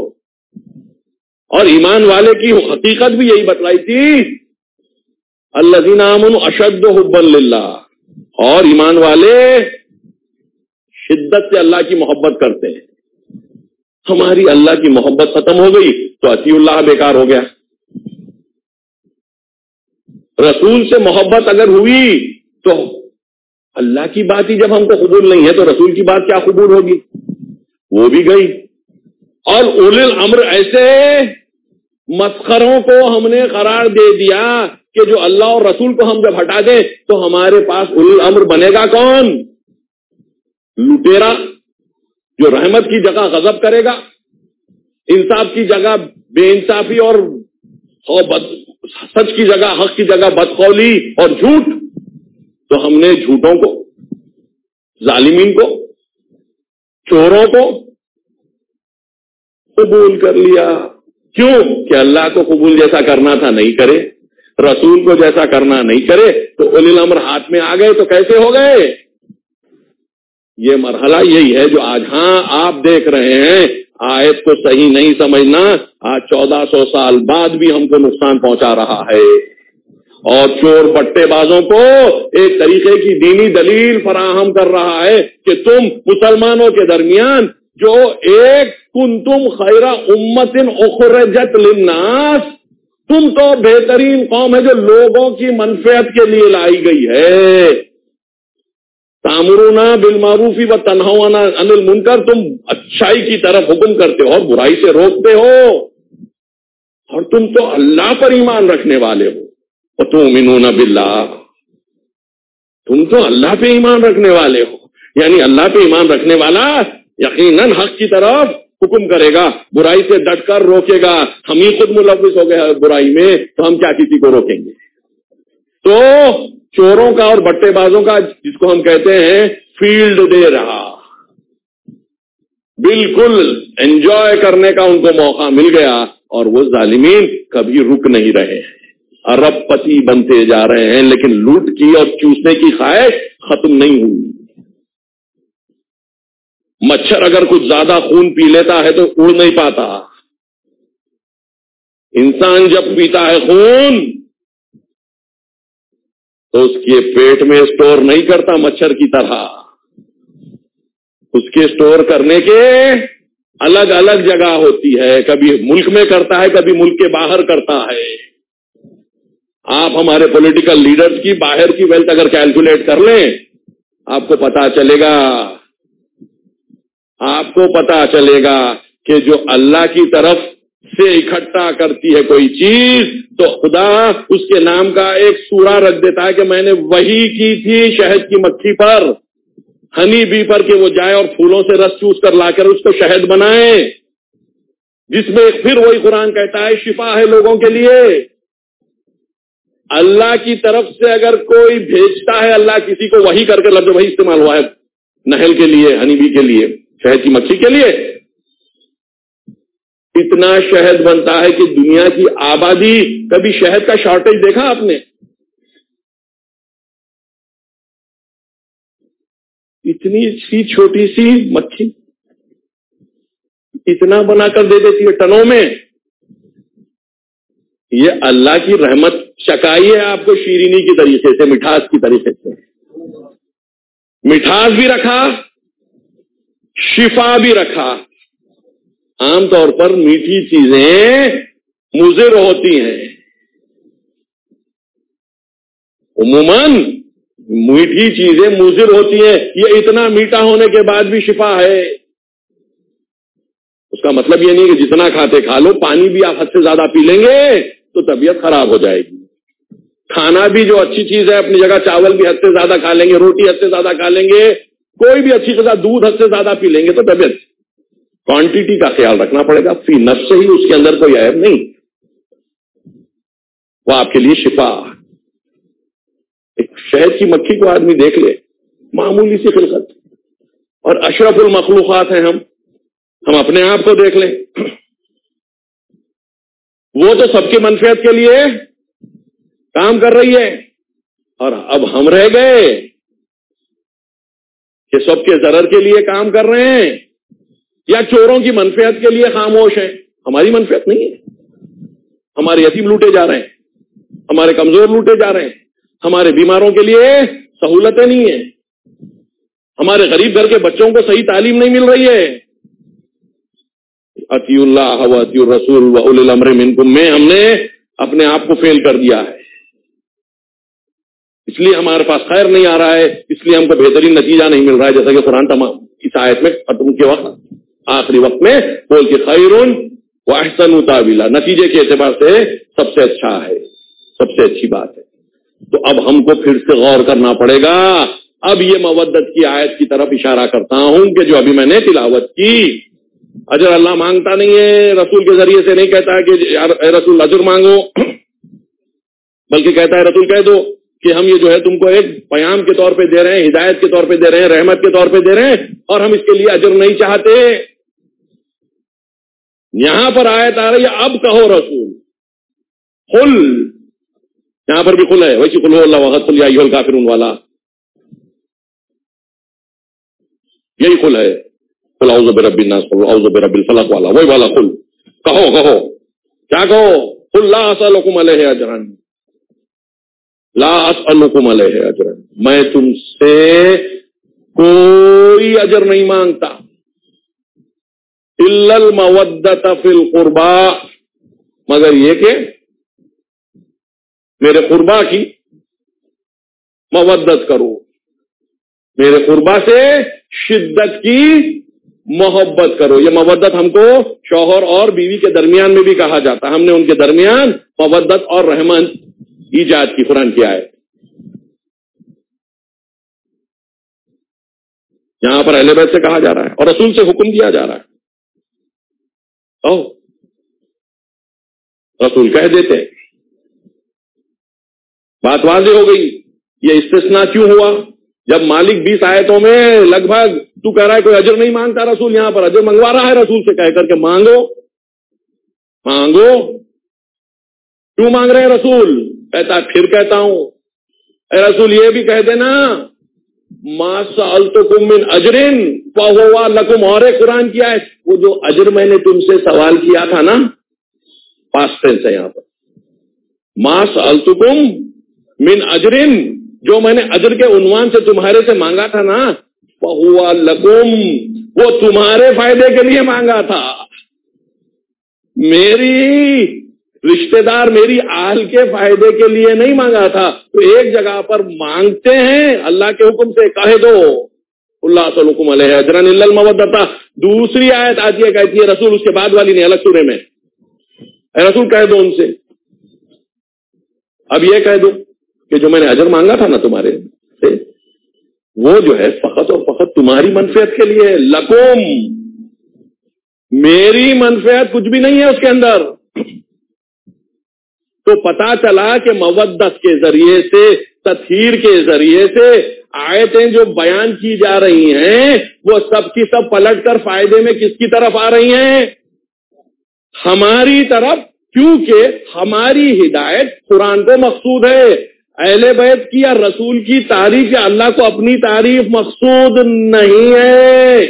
اور ایمان والے کی حقیقت بھی یہی بتلائی تھی، الذین آمنوا اشد حبا للہ، اور ایمان والے شدت سے اللہ کی محبت کرتے ہیں. ہماری اللہ کی محبت ختم ہو گئی تو اطیع اللہ بیکار ہو گیا. رسول سے محبت اگر ہوئی تو اللہ کی بات ہی جب ہم کو قبول نہیں ہے تو رسول کی بات کیا قبول ہوگی؟ وہ بھی گئی. اور اولی الامر ایسے مسخروں کو ہم نے قرار دے دیا کہ جو اللہ اور رسول کو ہم جب ہٹا دیں تو ہمارے پاس اولی الامر بنے گا کون؟ لٹیرا، جو رحمت کی جگہ غضب کرے گا، انصاف کی جگہ بے انصافی اور سچ کی جگہ حق کی جگہ بدقولی اور جھوٹ. تو ہم نے جھوٹوں کو، ظالمین کو، چوروں کو قبول کر لیا. کیوں؟ کہ اللہ کو قبول جیسا کرنا تھا نہیں کرے، رسول کو جیسا کرنا نہیں کرے، تو اولی الامر ہاتھ میں آ گئے تو کیسے ہو گئے؟ یہ مرحلہ یہی ہے جو آج ہاں آپ دیکھ رہے ہیں. آیت کو صحیح نہیں سمجھنا آج چودہ سو سال بعد بھی ہم کو نقصان پہنچا رہا ہے، اور چور بٹے بازوں کو ایک طریقے کی دینی دلیل فراہم کر رہا ہے کہ تم مسلمانوں کے درمیان جو ایک کنتم خیر امت اخرجت للناس، تم تو بہترین قوم ہے جو لوگوں کی منفعت کے لیے لائی گئی ہے. تامرون بالمعروف و تنہون عن المنکر، تم اچھائی کی طرف حکم کرتے ہو اور برائی سے روکتے ہو، اور تم تو اللہ پر ایمان رکھنے والے ہو. وتؤمنون باللہ، تم تو اللہ پہ ایمان رکھنے والے ہو، یعنی اللہ پہ ایمان رکھنے والا یقیناً حق کی طرف حکم کرے گا، برائی سے ڈٹ کر روکے گا. ہم ہی خود ملوث ہو گئے برائی میں تو ہم کیا کسی کو روکیں گے؟ تو چوروں کا اور بٹے بازوں کا، جس کو ہم کہتے ہیں فیلڈ دے رہا، بالکل انجوائے کرنے کا ان کو موقع مل گیا، اور وہ ظالمین کبھی رک نہیں رہے ہیں، ارب پتی بنتے جا رہے ہیں، لیکن لوٹ کی اور چوسنے کی خواہش ختم نہیں ہوئی. مچھر اگر کچھ زیادہ خون پی لیتا ہے تو اڑ نہیں پاتا، انسان جب پیتا ہے خون تو اس کے پیٹ میں اسٹور نہیں کرتا مچھر کی طرح، اس کے اسٹور کرنے کے الگ الگ جگہ ہوتی ہے، کبھی ملک میں کرتا ہے، کبھی ملک کے باہر کرتا ہے. آپ ہمارے پولیٹیکل لیڈرز کی باہر کی ویلتھ اگر کیلکولیٹ کر لیں، آپ کو پتا چلے گا آپ کو پتا چلے گا کہ جو اللہ کی طرف سے اکٹھا کرتی ہے کوئی چیز تو خدا اس کے نام کا ایک سورہ رکھ دیتا ہے کہ میں نے وہی کی تھی شہد کی مکھی پر، ہنی بی پر، کہ وہ جائے اور پھولوں سے رس چوس کر لا کر اس کو شہد بنائے، جس میں پھر وہی قرآن کہتا ہے شفا ہے لوگوں کے لیے۔ اللہ کی طرف سے اگر کوئی بھیجتا ہے، اللہ کسی کو وہی کر کے لفظ وہی استعمال ہوا ہے نحل کے لیے، ہنی بی کے لیے، شہد کی مکھی کے لیے، اتنا شہد بنتا ہے کہ دنیا کی آبادی، کبھی شہد کا شارٹیج دیکھا آپ نے؟ اتنی سی چھوٹی سی مکھی اتنا بنا کر دے دیتی ہے ٹنوں میں۔ یہ اللہ کی رحمت چکائی ہے آپ کو شیرینی کی طریقے سے، مٹھاس کی طریقے سے، مٹھاس بھی رکھا، شفا بھی رکھا۔ عام طور پر میٹھی چیزیں مضر ہوتی ہیں، عموماً میٹھی چیزیں مضر ہوتی ہیں، یہ اتنا میٹھا ہونے کے بعد بھی شفا ہے۔ اس کا مطلب یہ نہیں کہ جتنا کھاتے کھا لو، پانی بھی آپ حد سے زیادہ پی لیں گے تو طبیعت خراب ہو جائے گی۔ کھانا بھی جو اچھی چیز ہے اپنی جگہ، چاول بھی حد سے زیادہ کھا لیں گے، روٹی حد سے زیادہ کھا لیں گے، کوئی بھی اچھی غذا، دودھ حد سے زیادہ پی لیں گے تو طبیعت، کوانٹٹی کا خیال رکھنا پڑے گا، فی نفس سے ہی اس کے اندر کوئی عیب نہیں، وہ آپ کے لیے شفا۔ ایک شہد کی مکھی کو آدمی دیکھ لے، معمولی سی خلقت، اور اشرف المخلوقات ہیں ہم ہم اپنے آپ کو دیکھ لیں، وہ تو سب کی منفعت کے لیے کام کر رہی ہے، اور اب ہم رہ گئے کہ سب کے ضرر کے لیے کام کر رہے ہیں یا چوروں کی منفعت کے لیے خاموش ہیں۔ ہماری منفعت نہیں ہے، ہمارے یتیم لوٹے جا رہے ہیں، ہمارے کمزور لوٹے جا رہے ہیں، ہمارے بیماروں کے لیے سہولتیں نہیں ہیں، ہمارے غریب گھر کے بچوں کو صحیح تعلیم نہیں مل رہی ہے۔ اطیعوا اللہ و اطیعوا الرسول و اولی الامر منکم میں ہم نے اپنے آپ کو فیل کر دیا ہے، اس لیے ہمارے پاس خیر نہیں آ رہا ہے، اس لیے ہم کو بہترین نتیجہ نہیں مل رہا ہے، جیسا کہ قرآن تمام اس آیت میں ختم کے وقت آخری وقت میں بول کے خیر و احسن تاویلا، نتیجے کے اعتبار سے سب سے اچھا ہے، سب سے اچھی بات ہے۔ تو اب ہم کو پھر سے غور کرنا پڑے گا۔ اب یہ مودت کی آیت کی طرف اشارہ کرتا ہوں کہ جو ابھی میں نے تلاوت کی، اجر اللہ مانگتا نہیں ہے، رسول کے ذریعے سے نہیں کہتا ہے کہ اے رسول اجر مانگو، بلکہ کہتا ہے رسول کہہ دو کہ ہم یہ جو ہے تم کو ایک پیام کے طور پہ دے رہے ہیں، ہدایت کے طور پہ دے رہے ہیں، رحمت کے طور پہ دے رہے ہیں، اور ہم اس کے لیے اجر نہیں چاہتے۔ یہاں پر آیت آ رہی ہے اب کہو رسول، قل، یہاں پر بھی قل ہے، ویسی قل ہو اللہ وحد قل یا ایھا الکافرون والا، یہی قل ہے، قل اعوذ برب الناس، قل اعوذ برب الفلق والا، وہی والا قل، کہو کہو کیا کہو، قل لا اسألکم علیہ اجرا، لا اسألکم علیہ اجرا، میں تم سے کوئی اجر نہیں مانگتا، الا المودۃ فی القربا، مگر یہ کہ میرے قربا کی مودت کرو، میرے قربا سے شدت کی محبت کرو۔ یہ مودت ہم کو شوہر اور بیوی کے درمیان میں بھی کہا جاتا ہے، ہم نے ان کے درمیان مودت اور رحمت ایجاد کی، قرآن کی آیت۔ یہاں پر اہل بیت سے کہا جا رہا ہے اور رسول سے حکم دیا جا رہا ہے، او رسول کہہ دیتے، بات واضح ہو گئی۔ یہ استثناء کیوں ہوا؟ جب مالک بیس آیتوں میں لگ بھگ تو کہہ رہا ہے کوئی اجر نہیں مانگتا رسول، یہاں پر اجر منگوا رہا ہے رسول سے، کہہ کر کے مانگو مانگو، کیوں مانگ رہے ہیں رسول؟ کہتا پھر کہتا ہوں اے رسول یہ بھی کہہ دینا ما سألتکم من اجر فہو لکم، اور قرآن کی آیت، وہ جو اجر میں نے تم سے سوال کیا تھا نا، پاسٹ ٹینس ہے یہاں پر، ما سألتکم من اجر، جو میں نے اجر کے عنوان سے تمہارے سے مانگا تھا نا، فہو لکم، وہ تمہارے فائدے کے لیے مانگا تھا، میری رشتہ دار میری آل کے فائدے کے لیے نہیں مانگا تھا۔ تو ایک جگہ پر مانگتے ہیں اللہ کے حکم سے، کہہ دو اللہ صلی علیہ اجرا الا المودۃ، دوسری آیت آتی ہے کہتی ہے رسول، اس کے بعد والی نہیں، الگ سورے میں اے رسول کہہ دو ان سے، اب یہ کہہ دو کہ جو میں نے اجر مانگا تھا نا تمہارے سے، وہ جو ہے فقط اور فقط تمہاری منفعت کے لیے، لکم، میری منفعت کچھ بھی نہیں ہے اس کے اندر. تو پتا چلا کہ مودت کے ذریعے سے، تطہیر کے ذریعے سے آیتیں جو بیان کی جا رہی ہیں وہ سب کی سب پلٹ کر فائدے میں کس کی طرف آ رہی ہیں؟ ہماری طرف، کیونکہ ہماری ہدایت قرآن کو مقصود ہے. اہل بیت کی یا رسول کی تعریف یا اللہ کو اپنی تعریف مقصود نہیں ہے.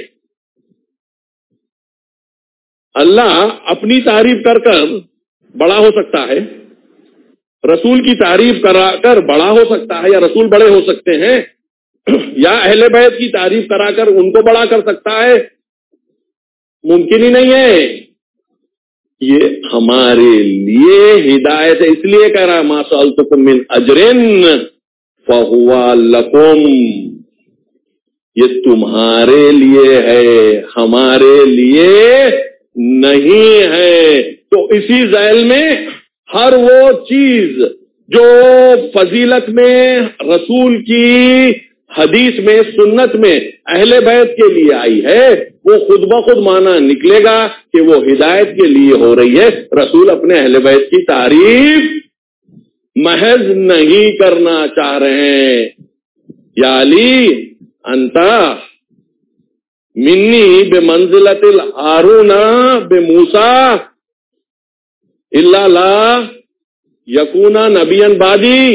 اللہ اپنی تعریف کر کر بڑا ہو سکتا ہے، رسول کی تعریف کرا کر بڑا ہو سکتا ہے، یا رسول بڑے ہو سکتے ہیں، یا اہل بیت کی تعریف کرا کر ان کو بڑا کر سکتا ہے. ممکن ہی نہیں ہے. یہ ہمارے لیے ہدایت ہے، اس لیے کہہ رہا ہے ما سألتکم من اجر فہو لکم، یہ تمہارے لیے ہے، ہمارے لیے نہیں ہے. تو اسی ذیل میں ہر وہ چیز جو فضیلت میں رسول کی حدیث میں، سنت میں اہل بیت کے لیے آئی ہے، وہ خود بخود معنی نکلے گا کہ وہ ہدایت کے لیے ہو رہی ہے. رسول اپنے اہل بیت کی تعریف محض نہیں کرنا چاہ رہے ہیں. یا علی انتا منی بمنزلت الہارون بموسیٰ الا لا یکونا نبیا بعدی،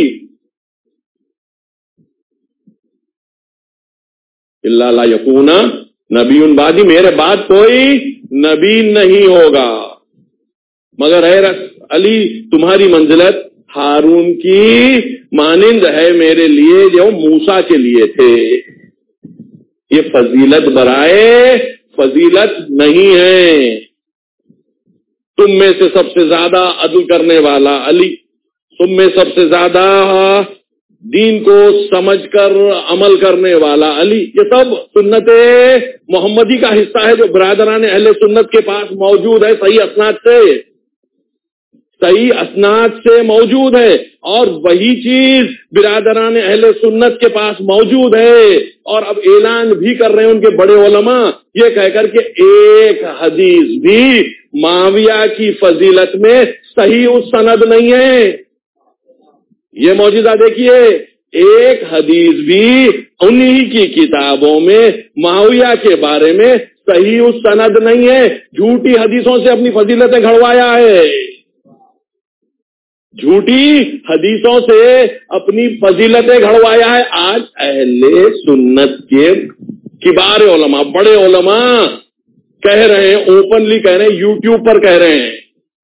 الا لا یکونا نبی بعدی، میرے بعد کوئی نبی نہیں ہوگا مگر اے علی تمہاری منزلت ہارون کی مانند ہے میرے لیے جو موسیٰ کے لیے تھے. یہ فضیلت برائے فضیلت نہیں ہے. تم میں سے سب سے زیادہ عدل کرنے والا علی، تم میں سب سے زیادہ دین کو سمجھ کر عمل کرنے والا علی. یہ سب سنت محمدی کا حصہ ہے جو برادران اہل سنت کے پاس موجود ہے، صحیح اسناد سے، صحیح اسناد سے موجود ہے. اور وہی چیز برادران اہل سنت کے پاس موجود ہے، اور اب اعلان بھی کر رہے ہیں ان کے بڑے علماء یہ کہہ کر کہ ایک حدیث بھی معاویہ کی فضیلت میں صحیح اس سند نہیں ہے. یہ معجزہ دیکھیے، ایک حدیث بھی انہی کی کتابوں میں معاویہ کے بارے میں صحیح اس سند نہیں ہے. جھوٹی حدیثوں سے اپنی فضیلتیں گھڑوایا ہے، جھوٹی حدیثوں سے اپنی فضیلتیں گھڑوایا ہے. آج اہل سنت کے کبار علماء، بڑے علماء کہہ رہے ہیں، اوپنلی کہہ رہے ہیں، یوٹیوب پر کہہ رہے ہیں،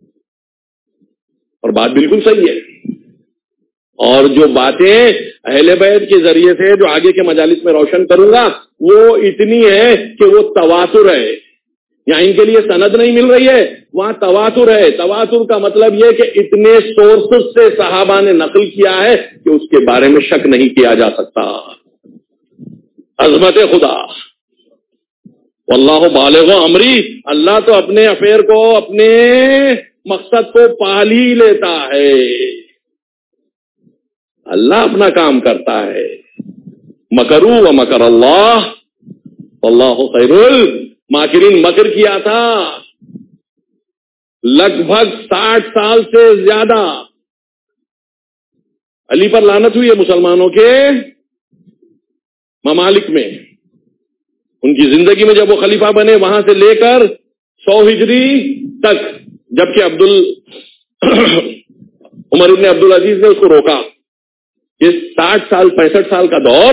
اور بات بالکل صحیح ہے. اور جو باتیں اہل بیت کے ذریعے سے جو آگے کے مجالس میں روشن کروں گا وہ اتنی ہے کہ وہ تواتر ہے. یہاں ان کے لیے سند نہیں مل رہی ہے، وہاں تواتر ہے. تواتر کا مطلب یہ کہ اتنے سورسز سے صحابہ نے نقل کیا ہے کہ اس کے بارے میں شک نہیں کیا جا سکتا. عظمت خدا، واللہ بالغ امری، اللہ تو اپنے افیئر کو، اپنے مقصد کو پال ہی لیتا ہے. اللہ اپنا کام کرتا ہے. مکروا و مکر اللہ واللہ خیر الماکرین. مکر کیا تھا لگ بھگ ساٹھ سال سے زیادہ. علی پر لعنت ہوئی ہے مسلمانوں کے ممالک میں. ان کی زندگی میں جب وہ خلیفہ بنے وہاں سے لے کر سو ہجری تک، جبکہ عبد عمر ابن عبد العزیز نے اس کو روکا. یہ ساٹھ سال پینسٹھ سال کا دور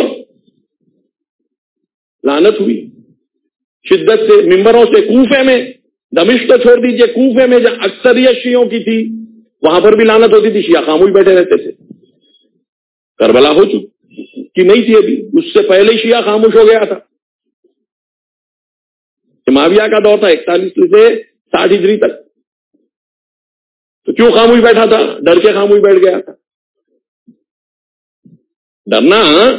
لعنت ہوئی شدت سے. ممبروں سے کوفے میں، دمشق کو چھوڑ دیجئے، کوفے میں جہاں اکثریت شیعوں کی تھی وہاں پر بھی لعنت ہوتی تھی. شیعہ خاموش بیٹھے رہتے تھے. کربلا ہو چکی نہیں تھی ابھی، اس سے پہلے شیعہ خاموش ہو گیا تھا. معاویہ کا دور تھا اکتالیس سے ساٹھ ہجری تک، تو کیوں خاموش بیٹھا تھا؟ ڈر کے خاموش بیٹھ گیا تھا. ڈرنا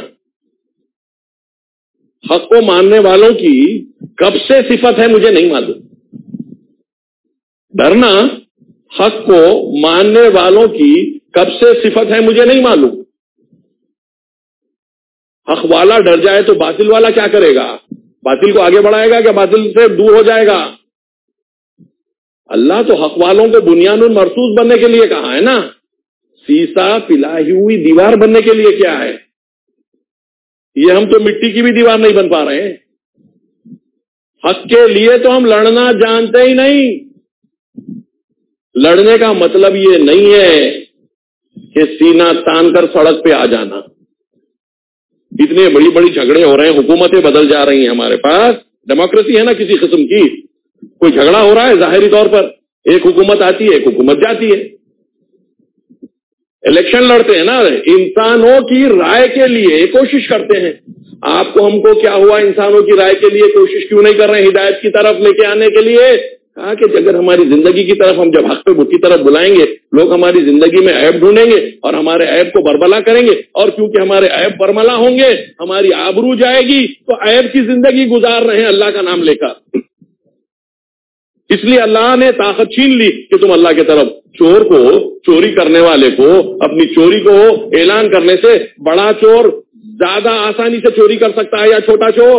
حق کو ماننے والوں کی کب سے صفت ہے مجھے نہیں معلوم. ڈرنا حق کو ماننے والوں کی کب سے صفت ہے مجھے نہیں معلوم. حق والا ڈر جائے تو باطل والا کیا کرے گا؟ باطل کو آگے بڑھائے گا کہ باطل سے دور ہو جائے گا؟ اللہ تو حق والوں کو بنیان المرصوص بننے کے لیے کہا ہے نا. سیسا پلائی ہوئی دیوار بننے کے لیے کیا ہے؟ یہ ہم تو مٹی کی بھی دیوار نہیں بن پا رہے ہیں. حق کے لیے تو ہم لڑنا جانتے ہی نہیں. لڑنے کا مطلب یہ نہیں ہے کہ سینہ تان کر سڑک پہ آ جانا. اتنے بڑی بڑی جھگڑے ہو رہے ہیں, حکومتیں بدل جا رہی ہیں ہمارے پاس, ڈیموکریسی ہے نا کسی قسم کی. کوئی جھگڑا ہو رہا ہے ظاہری طور پر, ایک حکومت آتی ہے ایک حکومت جاتی ہے. الیکشن لڑتے ہیں نا, انسانوں کی رائے کے لیے کوشش کرتے ہیں. آپ کو ہم کو کیا ہوا, انسانوں کی رائے کے لیے کوشش کیوں نہیں کر رہے ہیں ہدایت کی طرف لے کے آنے کے لیے؟ کہا کہ اگر ہماری زندگی کی طرف ہم جب حق پہ کی طرف بلائیں گے, لوگ ہماری زندگی میں عیب ڈھونڈیں گے اور ہمارے عیب کو برملا کریں گے, اور کیونکہ ہمارے عیب برملا ہوں گے ہماری آبرو جائے گی, تو عیب کی زندگی گزار رہے ہیں اللہ کا نام لے کر. اس لیے اللہ نے طاقت چھین لی کہ تم اللہ کی طرف, چور کو, چوری کرنے والے کو اپنی چوری کو اعلان کرنے سے بڑا چور زیادہ آسانی سے چوری کر سکتا ہے یا چھوٹا چور؟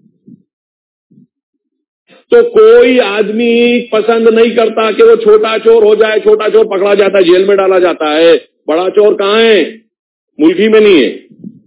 تو کوئی آدمی پسند نہیں کرتا کہ وہ چھوٹا چور ہو جائے. چھوٹا چور پکڑا جاتا ہے, جیل میں ڈالا جاتا ہے. بڑا چور کہاں ہے؟ ملک ہی میں نہیں ہے,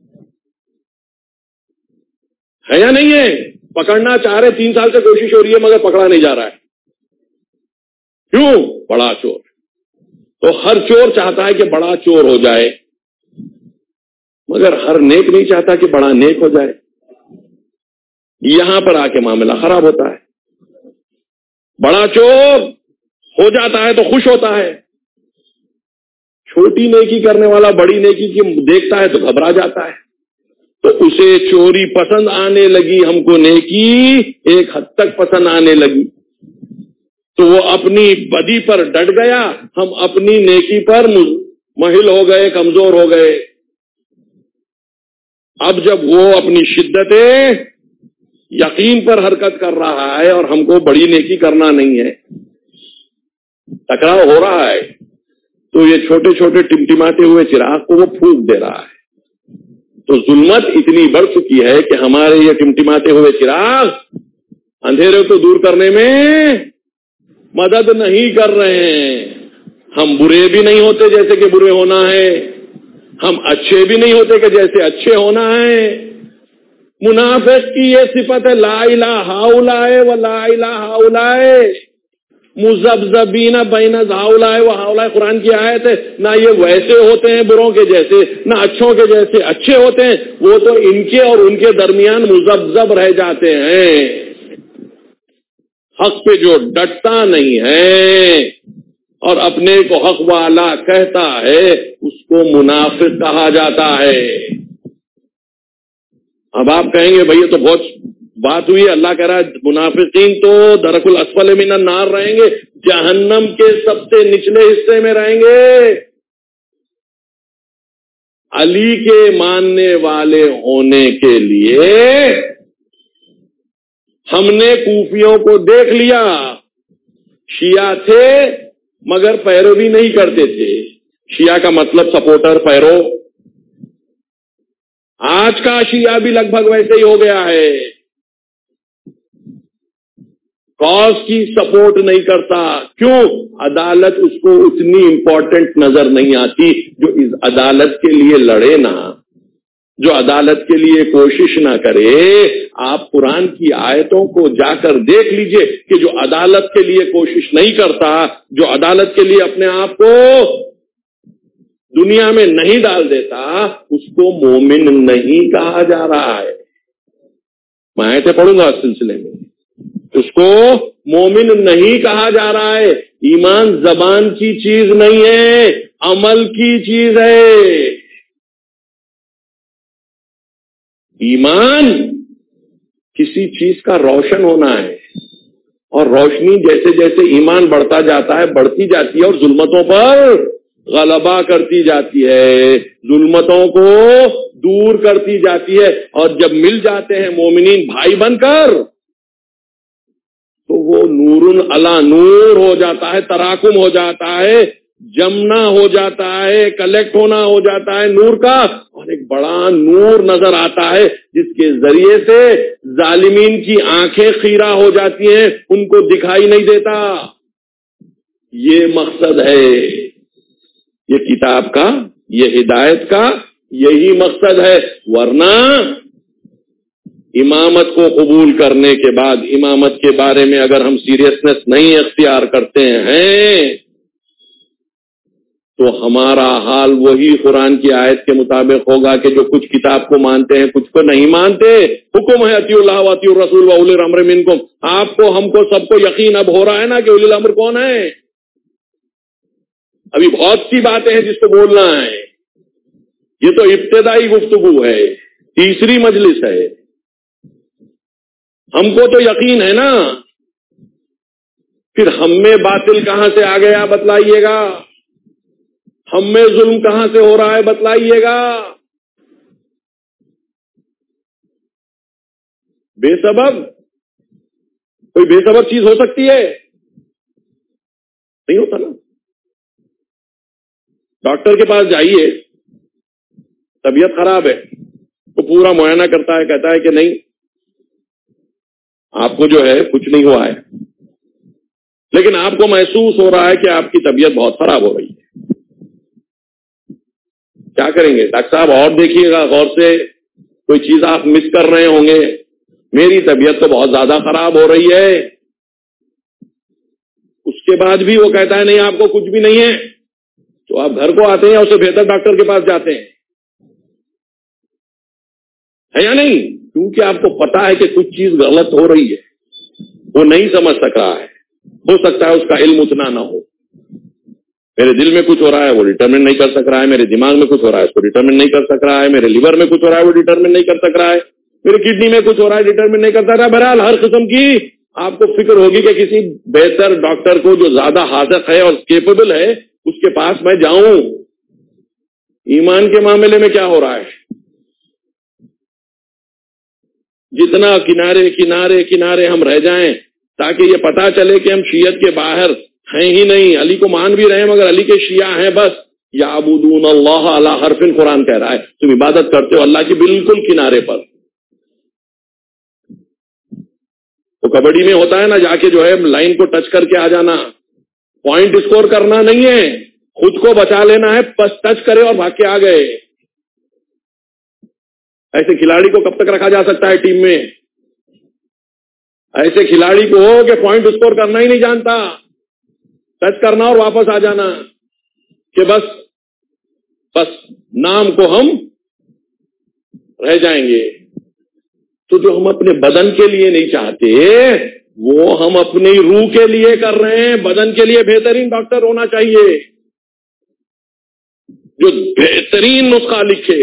ہے یا نہیں ہے؟ پکڑنا چاہ رہے, تین سال سے کوشش ہو رہی ہے مگر پکڑا نہیں جا رہا ہے. کیوں؟ بڑا چور. تو ہر چور چاہتا ہے کہ بڑا چور ہو جائے, مگر ہر نیک نہیں چاہتا کہ بڑا نیک ہو جائے. یہاں پر آ کے معاملہ خراب ہوتا ہے. بڑا چور ہو جاتا ہے تو خوش ہوتا ہے, چھوٹی نیکی کرنے والا بڑی نیکی کی دیکھتا ہے تو گھبرا جاتا ہے. تو اسے چوری پسند آنے لگی, ہم کو نیکی ایک حد تک پسند آنے لگی, تو وہ اپنی بدی پر ڈٹ گیا, ہم اپنی نیکی پر محل ہو گئے, کمزور ہو گئے. اب جب وہ اپنی شدت یقین پر حرکت کر رہا ہے اور ہم کو بڑی نیکی کرنا نہیں ہے, ٹکراؤ ہو رہا ہے, تو یہ چھوٹے چھوٹے ٹمٹماتے ہوئے چراغ کو وہ پھونک دے رہا ہے. تو ظلمت اتنی بڑھ چکی ہے کہ ہمارے یہ ٹمٹماتے ہوئے چراغ اندھیرے کو دور کرنے میں مدد نہیں کر رہے ہیں. ہم برے بھی نہیں ہوتے جیسے کہ برے ہونا ہے, ہم اچھے بھی نہیں ہوتے کہ جیسے اچھے ہونا ہے. منافق کی یہ صفت ہے, لا الہ ہاؤلائے و لا الہ ہاؤلائے مذبذبین بین ہاؤلائے و ہاؤلائے. قرآن کی آیت ہے. نہ یہ ویسے ہوتے ہیں بروں کے جیسے, نہ اچھوں کے جیسے اچھے ہوتے ہیں, وہ تو ان کے اور ان کے درمیان مذبذب رہ جاتے ہیں. حق پہ جو ڈٹتا نہیں ہے اور اپنے کو حق والا کہتا ہے اس کو منافق کہا جاتا ہے. اب آپ کہیں گے بھئی یہ تو بہت بات ہوئی, اللہ کہہ رہا ہے منافقین تو درک الاسفل من النار رہیں گے, جہنم کے سب سے نچلے حصے میں رہیں گے. علی کے ماننے والے ہونے کے لیے ہم نے کوفیوں کو دیکھ لیا, شیعہ تھے مگر پیروی نہیں کرتے تھے. شیعہ کا مطلب سپورٹر, پیرو. آج کا شیعہ بھی لگ بھگ ویسے ہی ہو گیا ہے, کاز کی سپورٹ نہیں کرتا. کیوں؟ عدالت اس کو اتنی امپورٹنٹ نظر نہیں آتی. جو اس عدالت کے لیے لڑے نا, جو عدالت کے لیے کوشش نہ کرے, آپ قرآن کی آیتوں کو جا کر دیکھ لیجئے کہ جو عدالت کے لیے کوشش نہیں کرتا, جو عدالت کے لیے اپنے آپ کو دنیا میں نہیں ڈال دیتا, اس کو مومن نہیں کہا جا رہا ہے. میں آیتیں پڑھوں گا اس سلسلے میں. اس کو مومن نہیں کہا جا رہا ہے. ایمان زبان کی چیز نہیں ہے, عمل کی چیز ہے. ایمان کسی چیز کا روشن ہونا ہے, اور روشنی جیسے جیسے ایمان بڑھتا جاتا ہے بڑھتی جاتی ہے اور ظلمتوں پر غلبہ کرتی جاتی ہے, ظلمتوں کو دور کرتی جاتی ہے. اور جب مل جاتے ہیں مومنین بھائی بن کر, تو وہ نور علی نور ہو جاتا ہے، تراکم ہو جاتا ہے، جمنا ہو جاتا ہے، کلیکٹ ہونا ہو جاتا ہے نور کا، اور ایک بڑا نور نظر آتا ہے جس کے ذریعے سے ظالمین کی آنکھیں خیرہ ہو جاتی ہیں، ان کو دکھائی نہیں دیتا۔ یہ مقصد ہے یہ کتاب کا، یہ ہدایت کا یہی مقصد ہے۔ ورنہ امامت کو قبول کرنے کے بعد امامت کے بارے میں اگر ہم سیریسنس نہیں اختیار کرتے ہیں تو ہمارا حال وہی قرآن کی آیت کے مطابق ہوگا کہ جو کچھ کتاب کو مانتے ہیں کچھ کو نہیں مانتے۔ حکم ہے اطیعوا اللہ واطیعوا الرسول واولی الامر منکم۔ آپ کو، ہم کو، سب کو یقین اب ہو رہا ہے نا کہ اولی الامر کون ہے۔ ابھی بہت سی باتیں ہیں جس کو بولنا ہے، یہ تو ابتدائی گفتگو ہے، تیسری مجلس ہے۔ ہم کو تو یقین ہے نا، پھر ہم میں باطل کہاں سے آ گیا بتلائیے گا، ہم میں ظلم کہاں سے ہو رہا ہے بتلائیے گا۔ بے سبب کوئی بے سبب چیز ہو سکتی ہے؟ نہیں ہوتا نا۔ ڈاکٹر کے پاس جائیے، طبیعت خراب ہے، وہ پورا معائنہ کرتا ہے، کہتا ہے کہ نہیں آپ کو جو ہے کچھ نہیں ہوا ہے، لیکن آپ کو محسوس ہو رہا ہے کہ آپ کی طبیعت بہت خراب ہو رہی ہے۔ کیا کریں گے؟ ڈاکٹر صاحب اور دیکھیے گا غور سے، کوئی چیز آپ مس کر رہے ہوں گے، میری طبیعت تو بہت زیادہ خراب ہو رہی ہے۔ اس کے بعد بھی وہ کہتا ہے نہیں آپ کو کچھ بھی نہیں ہے، تو آپ گھر کو آتے ہیں یا اسے بہتر ڈاکٹر کے پاس جاتے ہیں، ہے یا نہیں؟ کیونکہ آپ کو پتا ہے کہ کچھ چیز غلط ہو رہی ہے، وہ نہیں سمجھ سک رہا ہے، ہو سکتا ہے اس کا علم اتنا نہ ہو۔ میرے دل میں کچھ ہو رہا ہے وہ ڈٹرمن نہیں کر سک رہا ہے، میرے دماغ میں کچھ ہو رہا ہے اس کو ڈٹرمن نہیں کر سک رہا ہے، میرے لیور میں کچھ ہو رہا ہے وہ ڈٹرمن نہیں کر سک رہا ہے، میری کڈنی میں کچھ ہو رہا ہے ڈٹرمن نہیں کر سک رہا ہے۔ بہرحال ہر قسم کی آپ کو فکر ہوگی کہ کسی بہتر ڈاکٹر کو جو زیادہ حاذق ہے اور کیپیبل ہے اس کے پاس میں جاؤں۔ ایمان کے معاملے میں کیا ہو رہا ہے؟ جتنا کنارے کنارے کنارے ہم رہ جائیں تاکہ یہ پتا چلے کہ ہم شیعت کے باہر ہیں ہی نہیں، علی کو مان بھی رہے ہیں مگر علی کے شیعہ ہیں بس۔ یعبدون اللہ علی حرف، قرآن کہہ رہا ہے تم عبادت کرتے ہو اللہ کی بالکل کنارے پر۔ وہ کبڈی میں ہوتا ہے نا، جا کے جو ہے لائن کو ٹچ کر کے آ جانا، پوائنٹ اسکور کرنا نہیں ہے، خود کو بچا لینا ہے، بس ٹچ کرے اور بھاگ کے آ گئے۔ ایسے کھلاڑی کو کب تک رکھا جا سکتا ہے ٹیم میں؟ ایسے کھلاڑی کو ہو کہ پوائنٹ اسکور کرنا ہی نہیں جانتا، ٹچ کرنا اور واپس آ جانا کہ بس بس نام کو ہم رہ جائیں گے۔ تو جو ہم اپنے بدن کے لیے نہیں چاہتے وہ ہم اپنی روح کے لیے کر رہے ہیں۔ بدن کے لیے بہترین ڈاکٹر ہونا چاہیے جو بہترین نسخہ لکھے،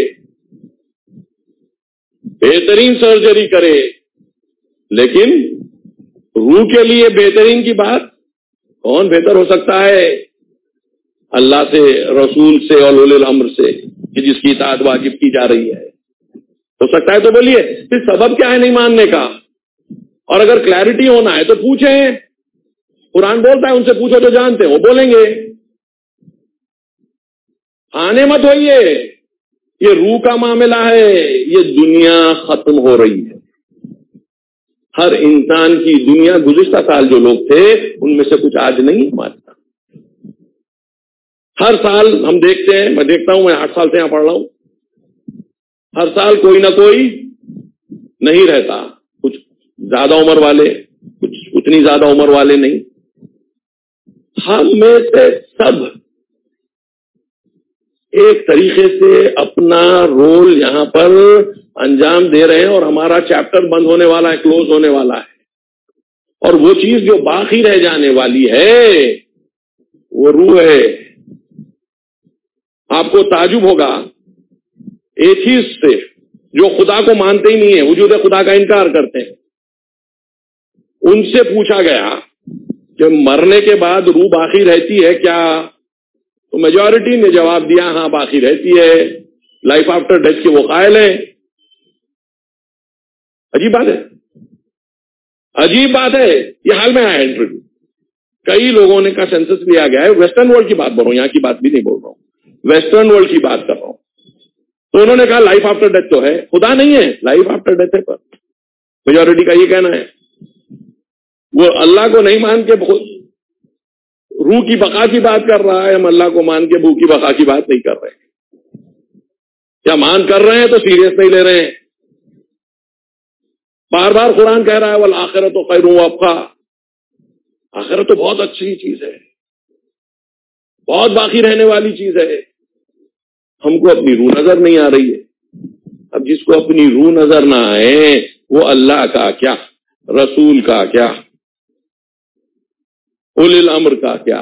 بہترین سرجری کرے، لیکن روح کے لیے بہترین کی بات کون بہتر ہو سکتا ہے؟ اللہ سے، رسول سے اور اولی الامر سے، کہ جس کی اطاعت واجب کی جا رہی ہے۔ ہو سکتا ہے تو بولیے، پھر سبب کیا ہے نہیں ماننے کا؟ اور اگر کلیئرٹی ہونا ہے تو پوچھیں، قرآن بولتا ہے ان سے پوچھو جو جانتے ہیں وہ بولیں گے۔ آنے مت ہوئیے، یہ روح کا معاملہ ہے، یہ دنیا ختم ہو رہی ہے۔ ہر انسان کی دنیا، گزشتہ سال جو لوگ تھے ان میں سے کچھ آج نہیں مانتا۔ ہر سال ہم دیکھتے ہیں، میں دیکھتا ہوں، میں آٹھ سال سے یہاں پڑھ رہا ہوں، ہر سال کوئی نہ کوئی نہیں رہتا، کچھ زیادہ عمر والے، کچھ اتنی زیادہ عمر والے نہیں، ہم میں سے سب ایک طریقے سے اپنا رول یہاں پر انجام دے رہے ہیں، اور ہمارا چیپٹر بند ہونے والا ہے، کلوز ہونے والا ہے، اور وہ چیز جو باقی رہ جانے والی ہے وہ روح ہے۔ آپ کو تعجب ہوگا ایتھیسٹ سے جو خدا کو مانتے ہی نہیں ہیں، وجود خدا کا انکار کرتے ہیں، ان سے پوچھا گیا کہ مرنے کے بعد روح باقی رہتی ہے کیا؟ تو میجورٹی نے جواب دیا ہاں باقی رہتی ہے، لائف آفٹر ڈیتھ کے وہ قائل ہیں۔ عجیب بات ہے، عجیب بات ہے، یہ حال میں آیا انٹرویو، کئی لوگوں نے کہا سینسس لیا گیا ہے، ویسٹرن ورلڈ کی بات بول رہا ہوں، یہاں کی بات بھی نہیں بول رہا ہوں، ویسٹرن ورلڈ کی بات کر رہا ہوں. تو انہوں نے کہا لائف آفٹر ڈیتھ تو ہے، خدا نہیں ہے، لائف آفٹر ڈیتھ ہے. پر میجورٹی کا یہ کہنا ہے، وہ اللہ کو نہیں مان کے روح کی بقا کی بات کر رہا ہے، ہم اللہ کو مان کے روح کی بقا کی بات نہیں کر رہے ہیں. یا مان کر رہے ہیں تو سیریس نہیں لے رہے ہیں. بار بار قرآن کہہ رہا ہے والآخرۃ خیر و ابقیٰ، آخرت تو بہت اچھی چیز ہے، بہت باقی رہنے والی چیز ہے. ہم کو اپنی روح نظر نہیں آ رہی ہے. اب جس کو اپنی روح نظر نہ آئے وہ اللہ کا کیا، رسول کا کیا، اولی الامر کا کیا.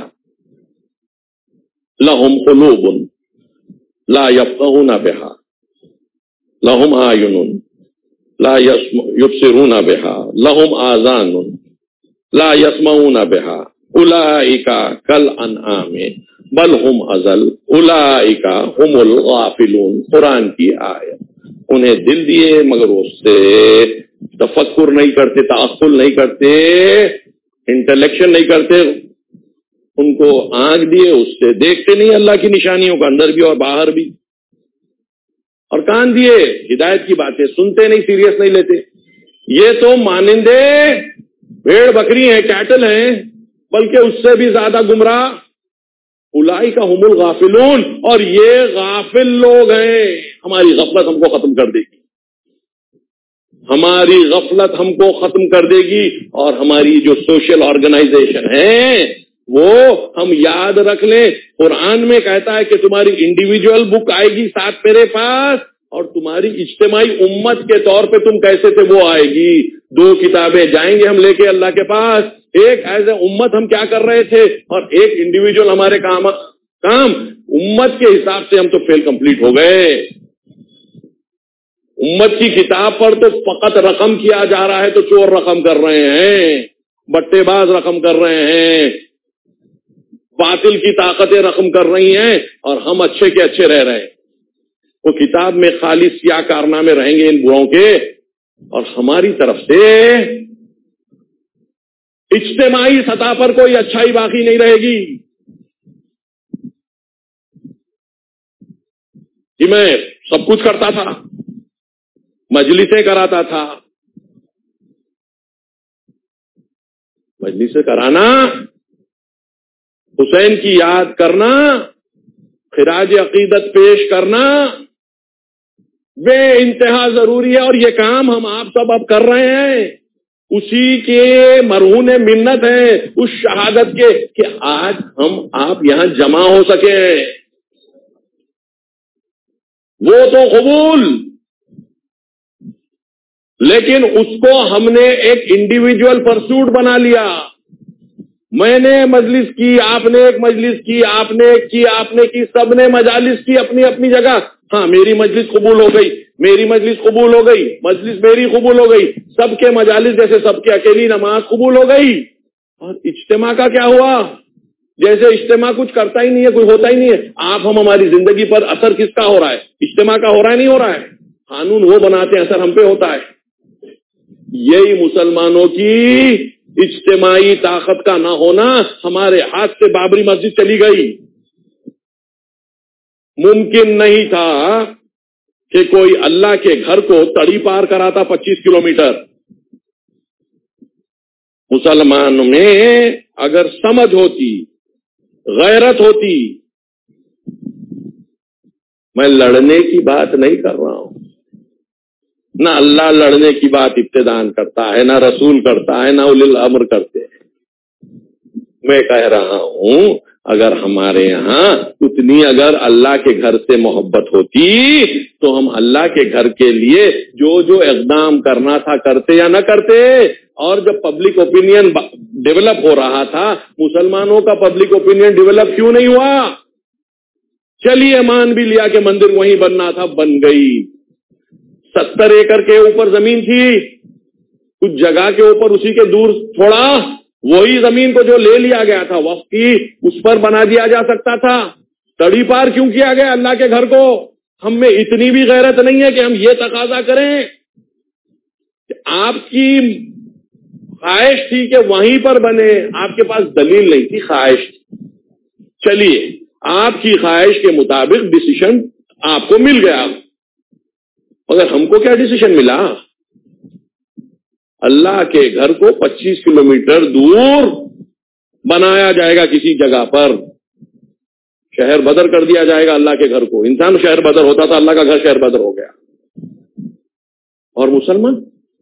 لہم قلوب لا یفقہون بہا، لہم اعین لا یبصرون بہا، لہم آذان لا یسمعون بہا، اولئک کالانعام بل ہم اضل اولئک هم الغافلون. قرآن کی آیت. انہیں دل دیے مگر اس سے تفکر نہیں کرتے، تعقل نہیں کرتے، انٹلیکشن نہیں کرتے. ان کو آنکھ دیے اس سے دیکھتے نہیں اللہ کی نشانیوں کا، اندر بھی اور باہر بھی. اور کان دیے ہدایت کی باتیں سنتے نہیں، سیریس نہیں لیتے. یہ تو مانندے بھیڑ بکری ہیں، کیٹل ہیں، بلکہ اس سے بھی زیادہ گمراہ. اولئک هم الغافلون، اور یہ غافل لوگ ہیں. ہماری غفلت ہم کو ختم کر دے گی، ہماری غفلت ہم کو ختم کر دے گی. اور ہماری جو سوشل آرگنائزیشن ہے وہ ہم یاد رکھ لیں. قرآن میں کہتا ہے کہ تمہاری انڈیویجول بک آئے گی ساتھ میرے پاس، اور تمہاری اجتماعی امت کے طور پہ تم کیسے تھے وہ آئے گی. دو کتابیں جائیں گے ہم لے کے اللہ کے پاس، ایک ایز اے امت ہم کیا کر رہے تھے، اور ایک انڈیویجول ہمارے کام کام امت کے حساب سے ہم تو فیل کمپلیٹ ہو گئے. امت کی کتاب پر تو فقط رقم کیا جا رہا ہے تو چور رقم کر رہے ہیں، بٹے باز رقم کر رہے ہیں، باطل کی طاقتیں رقم کر رہی ہیں، اور ہم اچھے کے اچھے رہ رہے ہیں. وہ کتاب میں خالص کیا کارنامے رہیں گے ان بروں کے، اور ہماری طرف سے اجتماعی سطح پر کوئی اچھائی باقی نہیں رہے گی. کہ میں سب کچھ کرتا تھا، مجلسیں کراتا تھا. مجلسیں کرانا، حسین کی یاد کرنا، خراج عقیدت پیش کرنا بے انتہا ضروری ہے. اور یہ کام ہم آپ سب اب کر رہے ہیں، اسی کے مرہون منت ہے، اس شہادت کے کہ آج ہم آپ یہاں جمع ہو سکے. وہ تو قبول، لیکن اس کو ہم نے ایک انڈیویجول پرسوٹ بنا لیا. میں نے مجلس کی، آپ نے ایک مجلس کی، آپ نے ایک کی، آپ نے کی، سب نے مجالس کی اپنی اپنی جگہ. ہاں میری مجلس قبول ہو گئی، میری مجلس قبول ہو گئی، مجلس میری قبول ہو گئی، سب کے مجالس جیسے سب کے اکیلی نماز قبول ہو گئی. اور اجتماع کا کیا ہوا؟ جیسے اجتماع کچھ کرتا ہی نہیں ہے، کوئی ہوتا ہی نہیں ہے. آپ ہم ہماری زندگی پر اثر کس کا ہو رہا ہے؟ اجتماع کا ہو رہا ہے نہیں ہو رہا ہے؟ قانون وہ بناتے ہیں، اثر ہم پہ ہوتا ہے. یہی مسلمانوں کی اجتماعی طاقت کا نہ ہونا. ہمارے ہاتھ سے بابری مسجد چلی گئی. ممکن نہیں تھا کہ کوئی اللہ کے گھر کو تڑی پار کراتا پچیس کلومیٹر. مسلمان میں اگر سمجھ ہوتی، غیرت ہوتی، میں لڑنے کی بات نہیں کر رہا ہوں، نہ اللہ لڑنے کی بات ابتدان کرتا ہے، نہ رسول کرتا ہے، نہ اولی الامر کرتے ہیں. میں کہہ رہا ہوں اگر ہمارے یہاں اتنی اگر اللہ کے گھر سے محبت ہوتی تو ہم اللہ کے گھر کے لیے جو جو اقدام کرنا تھا کرتے یا نہ کرتے. اور جب پبلک اوپینین ڈیولپ ہو رہا تھا، مسلمانوں کا پبلک اوپینین ڈیولپ کیوں نہیں ہوا؟ چلیے مان بھی لیا کہ مندر وہیں بننا تھا، بن گئی. ستر ایکڑ کے اوپر زمین تھی، کچھ جگہ کے اوپر اسی کے دور تھوڑا وہی زمین کو جو لے لیا گیا تھا وقت کی، اس پر بنا دیا جا سکتا تھا. تڑی پار کیوں کیا گیا اللہ کے گھر کو؟ ہم میں اتنی بھی غیرت نہیں ہے کہ ہم یہ تقاضا کریں کہ آپ کی خواہش تھی کہ وہیں پر بنے، آپ کے پاس دلیل نہیں تھی، خواہش تھی۔ چلیے آپ کی خواہش کے مطابق ڈیسیشن آپ کو مل گیا، مگر ہم کو کیا ڈیسیشن ملا؟ اللہ کے گھر کو پچیس کلومیٹر دور بنایا جائے گا، کسی جگہ پر شہر بدر کر دیا جائے گا اللہ کے گھر کو۔ انسان شہر بدر ہوتا تھا، اللہ کا گھر شہر بدر ہو گیا۔ اور مسلمان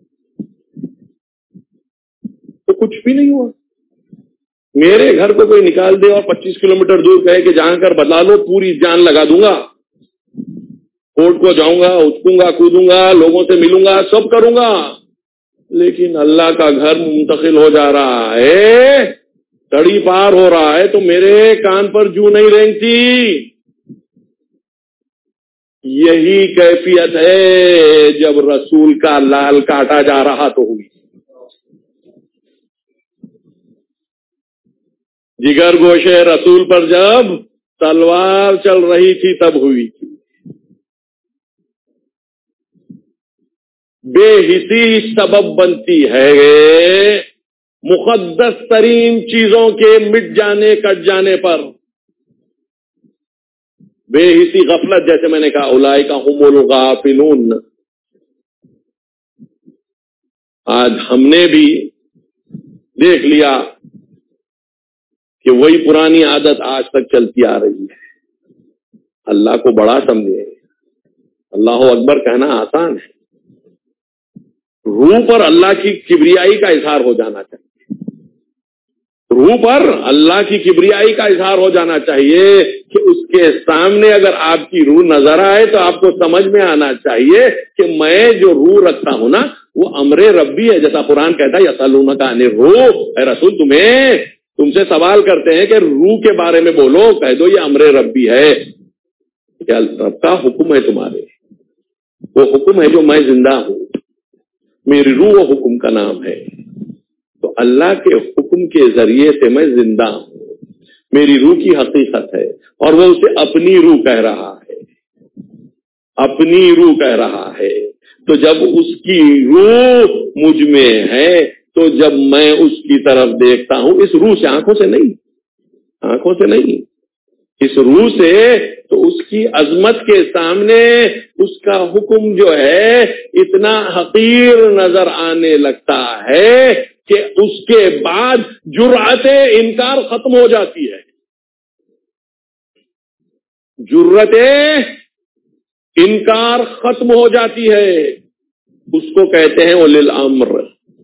تو کچھ بھی نہیں ہوا۔ میرے گھر کو کوئی نکال دے اور پچیس کلومیٹر دور کہے کہ جہاں کر بدلا لو، پوری جان لگا دوں گا، کورٹ کو جاؤں گا، اچکوں گا، کودوں گا، لوگوں سے ملوں گا، سب کروں گا، لیکن اللہ کا گھر منتقل ہو جا رہا ہے، تڑی پار ہو رہا ہے، تو میرے کان پر جو نہیں رینگتی۔ یہی کیفیت ہے جب رسول کا لال کاٹا جا رہا تو ہوئی، جگر گوشے رسول پر جب تلوار چل رہی تھی تب ہوئی تھی۔ بے حسی سبب بنتی ہے مقدس ترین چیزوں کے مٹ جانے، کٹ جانے پر۔ بے حسی غفلت، جیسے میں نے کہا اولئک هم الغافلون۔ آج ہم نے بھی دیکھ لیا کہ وہی پرانی عادت آج تک چلتی آ رہی ہے۔ اللہ کو بڑا سمجھے، اللہ اکبر کہنا آسان ہے، روح پر اللہ کی کبریائی کا اظہار ہو جانا چاہیے، روح پر اللہ کی کبریائی کا اظہار ہو جانا چاہیے کہ اس کے سامنے اگر آپ کی روح نظر آئے تو آپ کو سمجھ میں آنا چاہیے کہ میں جو روح رکھتا ہوں نا وہ امر ربی ہے، جیسا قرآن کہتا ہے یسألونک عن الروح، اے رسول تمہیں تم سے سوال کرتے ہیں کہ روح کے بارے میں بولو، کہہ دو یہ امر ربی ہے، کیا رب کا حکم ہے تمہارے، وہ حکم ہے جو میں زندہ ہوں، میری روح وہ حکم کا نام ہے، تو اللہ کے حکم کے ذریعے سے میں زندہ ہوں، میری روح کی حقیقت ہے، اور وہ اسے اپنی روح کہہ رہا ہے، اپنی روح کہہ رہا ہے۔ تو جب اس کی روح مجھ میں ہے تو جب میں اس کی طرف دیکھتا ہوں، اس روح سے، آنکھوں سے نہیں، آنکھوں سے نہیں، اس روح سے، تو اس کی عظمت کے سامنے اس کا حکم جو ہے اتنا حقیر نظر آنے لگتا ہے کہ اس کے بعد جرأت انکار ختم ہو جاتی ہے، جرأت انکار ختم ہو جاتی ہے، اس کو کہتے ہیں اولی الامر۔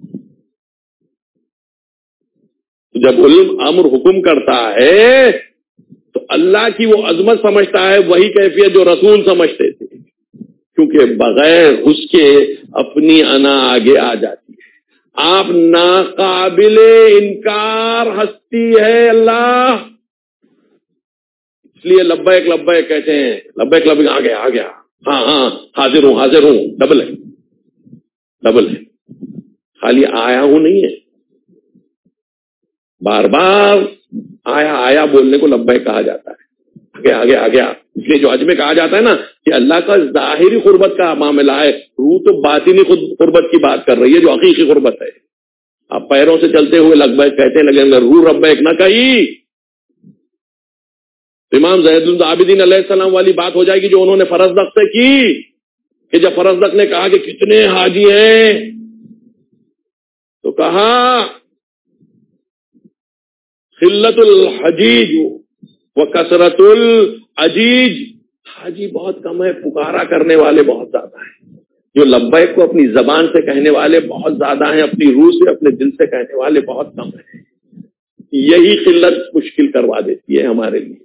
جب اولی الامر حکم کرتا ہے تو اللہ کی وہ عظمت سمجھتا ہے، وہی کیفیت جو رسول سمجھتے تھے، کیونکہ بغیر اس کے اپنی انا آگے آ جاتی ہے۔ آپ ناقابل انکار ہستی ہے اللہ، اس لیے لبیک لبیک کہتے ہیں، لبیک لبیک آ گیا آ گیا، ہاں ہاں حاضر ہوں حاضر ہوں، ڈبل ہے، ڈبل ہے، خالی آیا ہوں نہیں ہے، بار بار آیا آیا بولنے کو لبیک کہا جاتا ہے، آگے آگے آگے۔ اس لیے جو حج میں کہا جاتا ہے نا کہ اللہ کا ظاہری قربت کا معاملہ ہے، روح تو باطنی قربت کی بات کر رہی ہے جو حقیقی قربت ہے۔ آپ پیروں سے چلتے ہوئے لبیک کہتے لگیں گے، روح لبیک نہ کہی، امام زید العابدین علیہ السلام والی بات ہو جائے گی جو انہوں نے فرزدق سے کی، کہ جب فرزدق نے کہا کہ کتنے حاجی ہیں تو کہا قلت الحجیج و کثرت العجیج، حاجی بہت کم ہے، پکارا کرنے والے بہت زیادہ ہیں، جو لبیک کو اپنی زبان سے کہنے والے بہت زیادہ ہیں، اپنی روح سے اپنے دل سے کہنے والے بہت کم ہیں۔ یہی قلت مشکل کروا دیتی ہے ہمارے لیے۔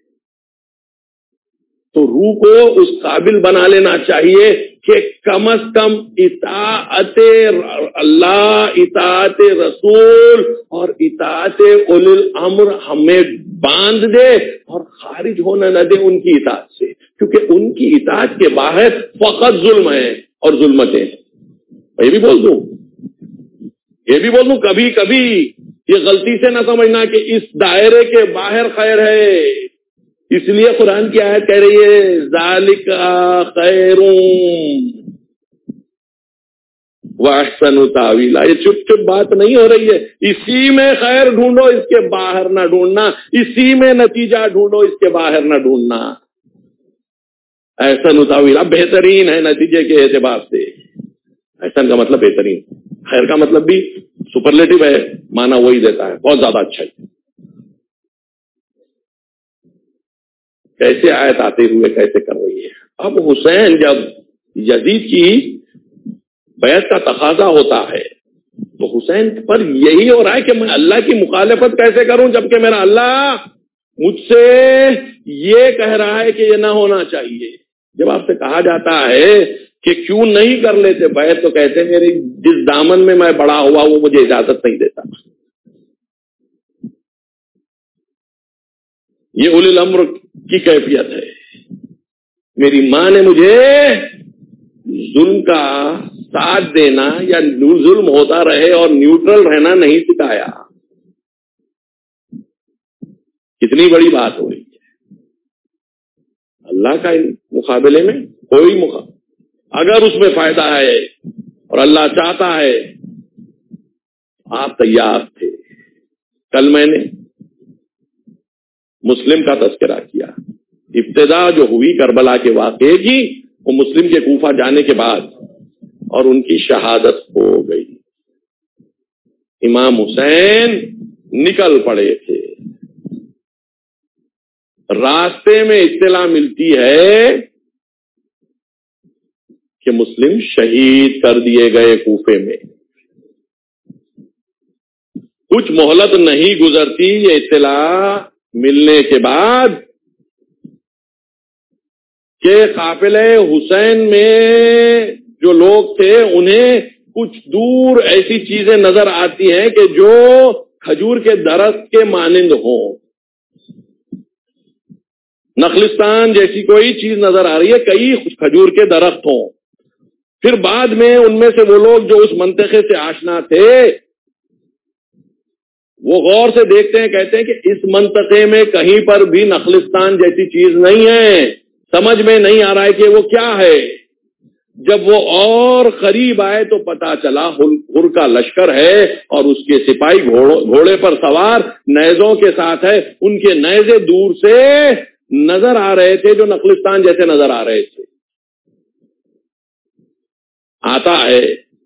تو روح کو اس قابل بنا لینا چاہیے کہ کم از کم اطاعت اللہ، اطاعت رسول اور اطاعت اولی الامر ہمیں باندھ دے اور خارج ہونا نہ دے ان کی اطاعت سے، کیونکہ ان کی اطاعت کے باہر فقط ظلم ہے اور ظلمتیں۔ یہ بھی بول دوں یہ بھی بول دوں کبھی کبھی یہ غلطی سے نہ سمجھنا کہ اس دائرے کے باہر خیر ہے، اس لیے قرآن کی آیت کہہ رہی ہے ذالک خیر وَأَحْسَنُ تَأْوِيلًا. یہ چپ چپ بات نہیں ہو رہی ہے. اسی میں خیر ڈھونڈو، اس کے باہر نہ ڈھونڈنا. اسی میں نتیجہ ڈھونڈو، اس کے باہر نہ ڈھونڈنا. احسن تاویلا بہترین ہے نتیجے کے اعتبار سے. احسن کا مطلب بہترین، خیر کا مطلب بھی سپرلیٹو ہے، مانا وہی دیتا ہے بہت زیادہ اچھا ہے. کیسے آیت آتے ہوئے کیسے کر رہی ہے. اب حسین جب یزید کی بیعت کا تقاضا ہوتا ہے تو حسین پر یہی ہو رہا ہے کہ میں اللہ کی مخالفت کیسے کروں جبکہ میرا اللہ مجھ سے یہ کہہ رہا ہے کہ یہ نہ ہونا چاہیے. جب آپ سے کہا جاتا ہے کہ کیوں نہیں کر لیتے بیعت تو کہتے ہیں میری جس دامن میں میں بڑا ہوا وہ مجھے اجازت نہیں دیتا. یہ اولی الامر کی کیفیت ہے. میری ماں نے مجھے ظلم کا ساتھ دینا یا ظلم ہوتا رہے اور نیوٹرل رہنا نہیں سکھایا. کتنی بڑی بات ہو رہی ہے. اللہ کا مقابلے میں کوئی مقابلہ اگر اس میں فائدہ ہے اور اللہ چاہتا ہے. آپ تیار تھے. کل میں نے مسلم کا تذکرہ کیا. ابتدا جو ہوئی کربلا کے واقعے کی وہ مسلم کے کوفہ جانے کے بعد اور ان کی شہادت ہو گئی. امام حسین نکل پڑے تھے. راستے میں اطلاع ملتی ہے کہ مسلم شہید کر دیے گئے کوفے میں. کچھ مہلت نہیں گزرتی یہ اطلاع ملنے کے بعد کہ قافلے حسین میں جو لوگ تھے انہیں کچھ دور ایسی چیزیں نظر آتی ہیں کہ جو کھجور کے درخت کے مانند ہوں. نخلستان جیسی کوئی چیز نظر آ رہی ہے، کئی کھجور کے درخت ہوں. پھر بعد میں ان میں سے وہ لوگ جو اس منطقے سے آشنا تھے وہ غور سے دیکھتے ہیں، کہتے ہیں کہ اس منطقے میں کہیں پر بھی نخلستان جیسی چیز نہیں ہے. سمجھ میں نہیں آ رہا ہے کہ وہ کیا ہے. جب وہ اور قریب آئے تو پتا چلا ہر کا لشکر ہے اور اس کے سپاہی گھوڑے پر سوار نیزوں کے ساتھ ہے. ان کے نیزے دور سے نظر آ رہے تھے جو نخلستان جیسے نظر آ رہے تھے. آتا ہے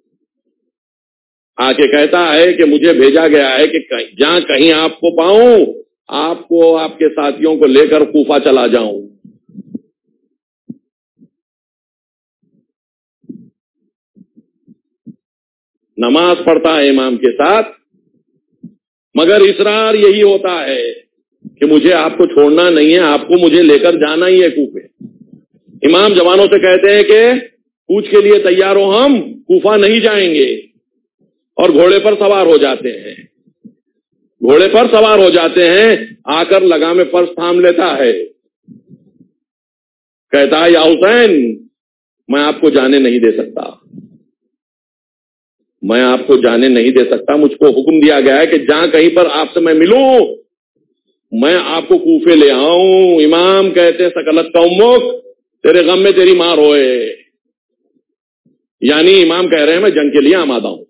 آ کے کہتا ہے کہ مجھے بھیجا گیا ہے کہ جہاں کہیں آپ کو پاؤں آپ کو آپ کے ساتھیوں کو لے کر کوفہ چلا جاؤں. نماز پڑھتا ہے امام کے ساتھ مگر اصرار یہی ہوتا ہے کہ مجھے آپ کو چھوڑنا نہیں ہے، آپ کو مجھے لے کر جانا ہی ہے کوفے. امام جوانوں سے کہتے ہیں کہ پوچھ کے لیے تیار ہو، ہم کوفہ نہیں جائیں گے. اور گھوڑے پر سوار ہو جاتے ہیں. گھوڑے پر سوار ہو جاتے ہیں. آ کر لگام فرض تھام لیتا ہے. کہتا ہے یا حسین میں آپ کو جانے نہیں دے سکتا، میں آپ کو جانے نہیں دے سکتا. مجھ کو حکم دیا گیا ہے کہ جہاں کہیں پر آپ سے میں ملوں میں آپ کو کوفے لے آؤں. امام کہتے ہیں سکلت کا امک، تیرے غم میں تیری ماں روئے. یعنی امام کہہ رہے ہیں میں جنگ کے لیے آمادہ ہوں.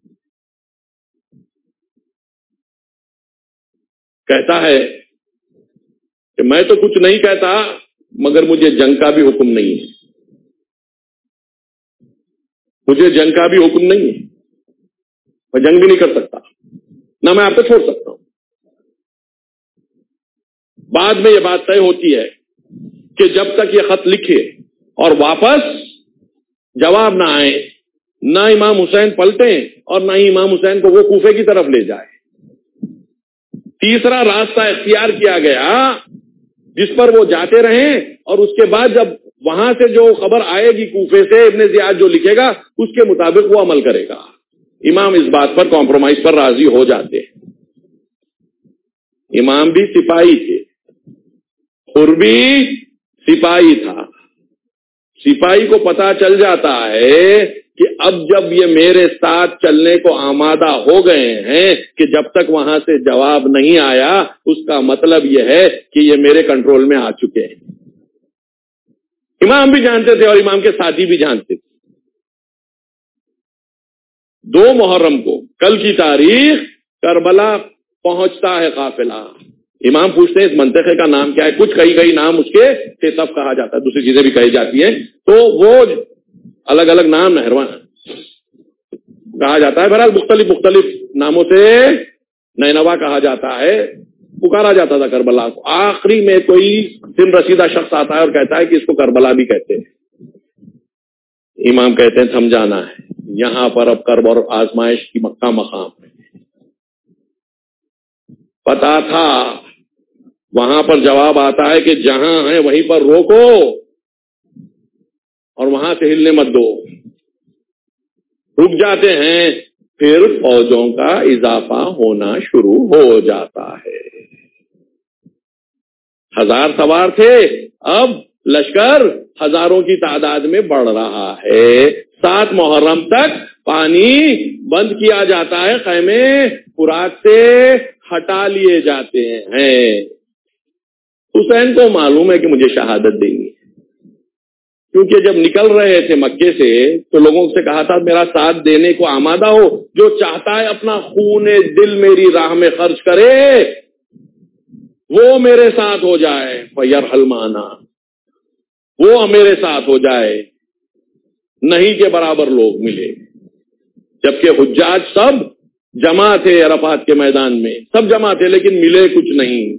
کہتا ہے کہ میں تو کچھ نہیں کہتا مگر مجھے جنگ کا بھی حکم نہیں ہے. مجھے جنگ کا بھی حکم نہیں ہے. میں جنگ بھی نہیں کر سکتا، نہ میں آپ کو چھوڑ سکتا ہوں. بعد میں یہ بات طے ہوتی ہے کہ جب تک یہ خط لکھے اور واپس جواب نہ آئے نہ امام حسین پلٹیں اور نہ ہی امام حسین کو وہ کوفے کی طرف لے جائے. تیسرا راستہ اختیار کیا گیا جس پر وہ جاتے رہیں اور اس کے بعد جب وہاں سے جو خبر آئے گی کوفے سے ابن زیاد جو لکھے گا اس کے مطابق وہ عمل کرے گا. امام اس بات پر کمپرومائز پر راضی ہو جاتے ہیں. امام بھی سپاہی تھے، خر بھی سپاہی تھا. سپاہی کو پتا چل جاتا ہے کہ اب جب یہ میرے ساتھ چلنے کو آمادہ ہو گئے ہیں کہ جب تک وہاں سے جواب نہیں آیا اس کا مطلب یہ ہے کہ یہ میرے کنٹرول میں آ چکے ہیں. امام بھی جانتے تھے اور امام کے ساتھی بھی جانتے تھے. دو محرم کو کل کی تاریخ کربلا پہنچتا ہے قافلہ. امام پوچھتے ہیں اس منطقے کا نام کیا ہے؟ کچھ کئی کئی نام اس کے خطف کہا جاتا ہے، دوسری چیزیں بھی کہی جاتی ہیں، تو وہ الگ الگ نام نہروان کہا جاتا ہے. بہرحال مختلف مختلف ناموں سے نینوا کہا جاتا ہے، پکارا جاتا تھا کربلا کو. آخری میں کوئی سن رسیدہ شخص آتا ہے اور کہتا ہے کہ اس کو کربلا بھی کہتے ہیں. امام کہتے ہیں سمجھانا ہے، یہاں پر اب کرب اور آزمائش کی مکہ مقام ہے. پتا تھا وہاں پر جواب آتا ہے کہ جہاں ہے وہیں پر روکو اور وہاں سے ہلنے مت دو. رک جاتے ہیں، پھر فوجوں کا اضافہ ہونا شروع ہو جاتا ہے. ہزار سوار تھے، اب لشکر ہزاروں کی تعداد میں بڑھ رہا ہے. سات محرم تک پانی بند کیا جاتا ہے، خیمے فرات سے ہٹا لیے جاتے ہیں. حسین کو معلوم ہے کہ مجھے شہادت دینی ہے، کیونکہ جب نکل رہے تھے مکے سے تو لوگوں سے کہا تھا میرا ساتھ دینے کو آمادہ ہو، جو چاہتا ہے اپنا خون دل میری راہ میں خرچ کرے وہ میرے ساتھ ہو جائے. فَيَرْحَلْ مَعَنَا، وہ میرے ساتھ ہو جائے. نہیں کے برابر لوگ ملے، جبکہ حجاج سب جمع تھے عرفات کے میدان میں، سب جمع تھے لیکن ملے کچھ نہیں.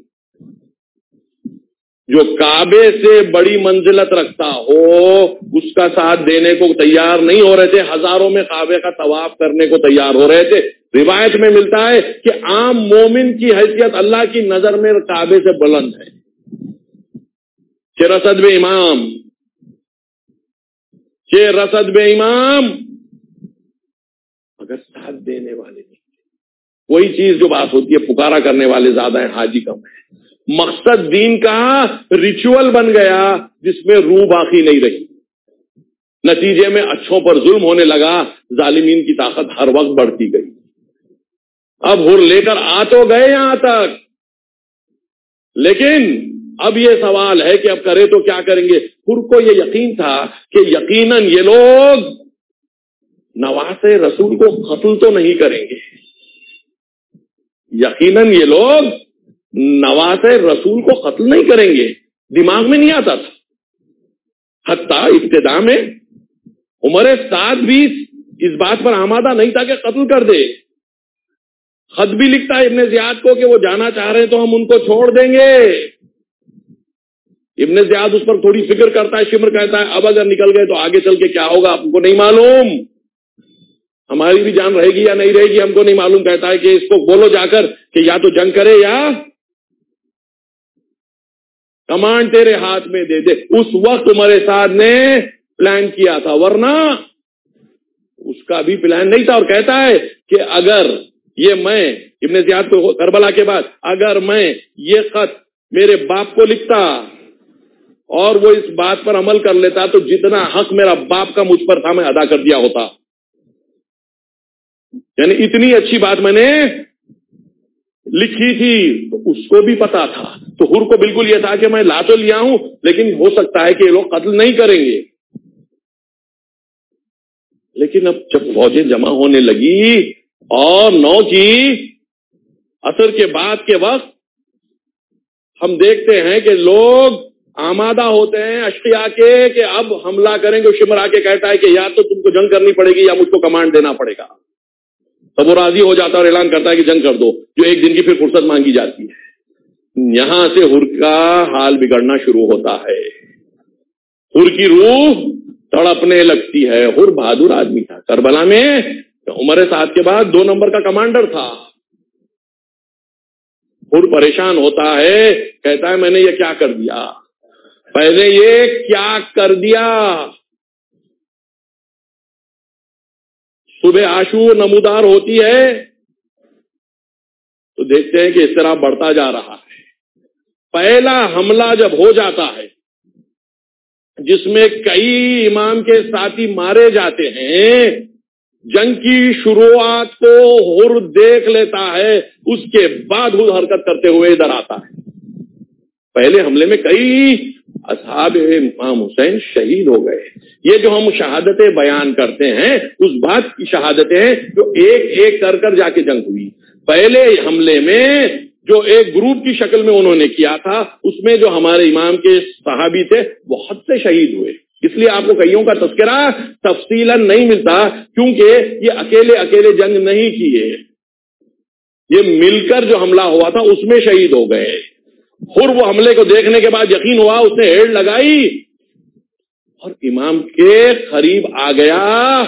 جو کعبے سے بڑی منزلت رکھتا ہو اس کا ساتھ دینے کو تیار نہیں ہو رہے تھے. ہزاروں میں کعبے کا طواف کرنے کو تیار ہو رہے تھے. روایت میں ملتا ہے کہ عام مومن کی حیثیت اللہ کی نظر میں کعبے سے بلند ہے. کہ رسد بے امام کہ رسد بے امام اگر ساتھ دینے والے نہیں، وہی چیز جو بات ہوتی ہے پکارا کرنے والے زیادہ ہیں، حاجی کم ہے. مقصد دین کا ریچول بن گیا جس میں روح باقی نہیں رہی. نتیجے میں اچھوں پر ظلم ہونے لگا، ظالمین کی طاقت ہر وقت بڑھتی گئی. اب ہر لے کر آ تو گئے یہاں تک، لیکن اب یہ سوال ہے کہ اب کرے تو کیا کریں گے. ہر کو یہ یقین تھا کہ یقیناً یہ لوگ نواسے رسول کو قتل تو نہیں کریں گے، یقیناً یہ لوگ نواسے رسول کو قتل نہیں کریں گے. دماغ میں نہیں آتا تھا. حتیٰ ابتدا میں عمر سعد بھی اس بات پر آمادہ نہیں تھا کہ قتل کر دے. خط بھی لکھتا ہے ابن زیاد کو کہ وہ جانا چاہ رہے ہیں تو ہم ان کو چھوڑ دیں گے. ابن زیاد اس پر تھوڑی فکر کرتا ہے، شمر کہتا ہے اب اگر نکل گئے تو آگے چل کے کیا ہوگا آپ کو نہیں معلوم، ہماری بھی جان رہے گی یا نہیں رہے گی ہم کو نہیں معلوم. کہتا ہے کہ اس کو بولو جا کر کہ یا تو جنگ کرے یا کمانڈ تیرے ہاتھ میں دے دے. اس وقت عمر سعد نے پلان کیا تھا، ورنہ اس کا بھی پلان نہیں تھا. اور کہتا ہے کہ اگر یہ میں ابن زیاد کو کربلا کے بعد اگر میں یہ خط میرے باپ کو لکھتا اور وہ اس بات پر عمل کر لیتا تو جتنا حق میرا باپ کا مجھ پر تھا میں ادا کر دیا ہوتا. یعنی اتنی اچھی بات میں نے لکھی تھی، تو اس کو بھی پتا تھا. تو ہر کو بالکل یہ تھا کہ میں لا تو لیا ہوں لیکن ہو سکتا ہے کہ یہ لوگ قتل نہیں کریں گے. لیکن اب جب فوجیں جمع ہونے لگی اور نو کی عصر کے بعد کے وقت ہم دیکھتے ہیں کہ لوگ آمادہ ہوتے ہیں اشقیاء کے کہ اب حملہ کریں گے. شمر آ کے کہتا ہے کہ یا تو تم کو جنگ کرنی پڑے گی یا مجھ کو کمانڈ دینا پڑے گا. تب وہ راضی ہو جاتا ہے اور اعلان کرتا ہے کہ جنگ کر دو، جو ایک دن کی پھر فرصت مانگی جاتی ہے. یہاں سے ہر کا حال بگڑنا شروع ہوتا ہے. ہر کی روح تڑپنے لگتی ہے. ہر بہادر آدمی تھا، کربلا میں عمر سعد کے بعد دو نمبر کا کمانڈر تھا. ہر پریشان ہوتا ہے، کہتا ہے میں نے یہ کیا کر دیا. پہلے یہ کیا کر دیا. صبح عاشور نمودار ہوتی ہے تو دیکھتے ہیں کہ اس طرح بڑھتا جا رہا ہے. پہلا حملہ جب ہو جاتا ہے جس میں کئی امام کے ساتھی مارے جاتے ہیں، جنگ کی شروعات کو ہر دیکھ لیتا ہے. اس کے بعد ہر حرکت کرتے ہوئے ادھر آتا ہے. پہلے حملے میں کئی اصحاب امام حسین شہید ہو گئے. یہ جو ہم شہادتیں بیان کرتے ہیں اس بات کی شہادتیں ہیں جو ایک ایک کر کر جا کے جنگ ہوئی. پہلے حملے میں جو ایک گروپ کی شکل میں انہوں نے کیا تھا اس میں جو ہمارے امام کے صحابی تھے بہت سے شہید ہوئے. اس لیے آپ کو کئیوں کا تذکرہ تفصیلاً نہیں ملتا کیونکہ یہ اکیلے اکیلے جنگ نہیں کیے, یہ مل کر جو حملہ ہوا تھا اس میں شہید ہو گئے. اور وہ حملے کو دیکھنے کے بعد یقین ہوا, اس نے ایڑ لگائی اور امام کے قریب آ گیا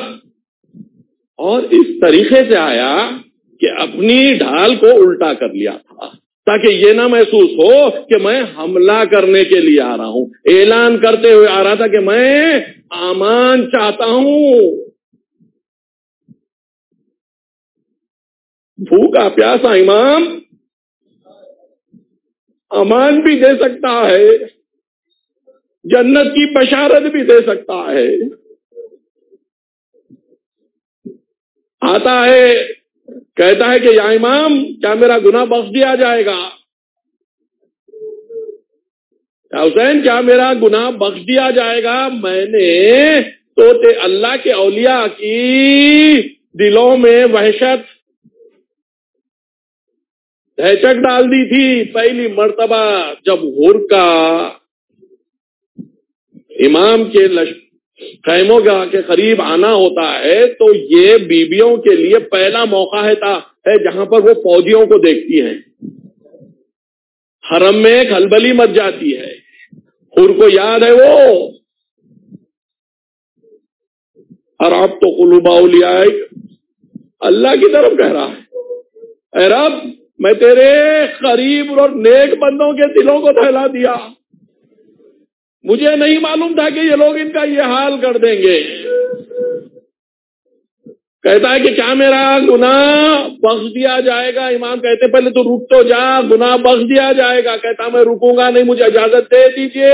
اور اس طریقے سے آیا کہ اپنی ڈھال کو الٹا کر لیا تھا تاکہ یہ نہ محسوس ہو کہ میں حملہ کرنے کے لیے آ رہا ہوں. اعلان کرتے ہوئے آ رہا تھا کہ میں امان چاہتا ہوں. بھوکا پیاسا امام امان بھی دے سکتا ہے, جنت کی بشارت بھی دے سکتا ہے. آتا ہے کہتا ہے کہ یا امام کیا میرا گناہ بخش دیا جائے گا, یا حسین کیا میرا گناہ بخش دیا جائے گا. میں نے تو اللہ کے اولیاء کی دلوں میں وحشت دہشت ڈال دی تھی. پہلی مرتبہ جب غور کا امام کے خیموں کے قریب آنا ہوتا ہے تو یہ بیبیوں کے لیے پہلا موقع ہے جہاں پر وہ فوجیوں کو دیکھتی ہیں. حرم میں کھلبلی مچ جاتی ہے. خور کو یاد ہے وہ اور آپ تو قلوب اولیاء اللہ کی طرف کہہ رہا ہے, اے رب میں تیرے قریب اور نیک بندوں کے دلوں کو دہلا دیا. مجھے نہیں معلوم تھا کہ یہ لوگ ان کا یہ حال کر دیں گے. کہتا ہے کہ کیا میرا گناہ بخش دیا جائے گا. امام کہتے پہلے تو رک تو جا, گناہ بخش دیا جائے گا. کہتا میں رکوں گا نہیں, مجھے اجازت دے دیجئے,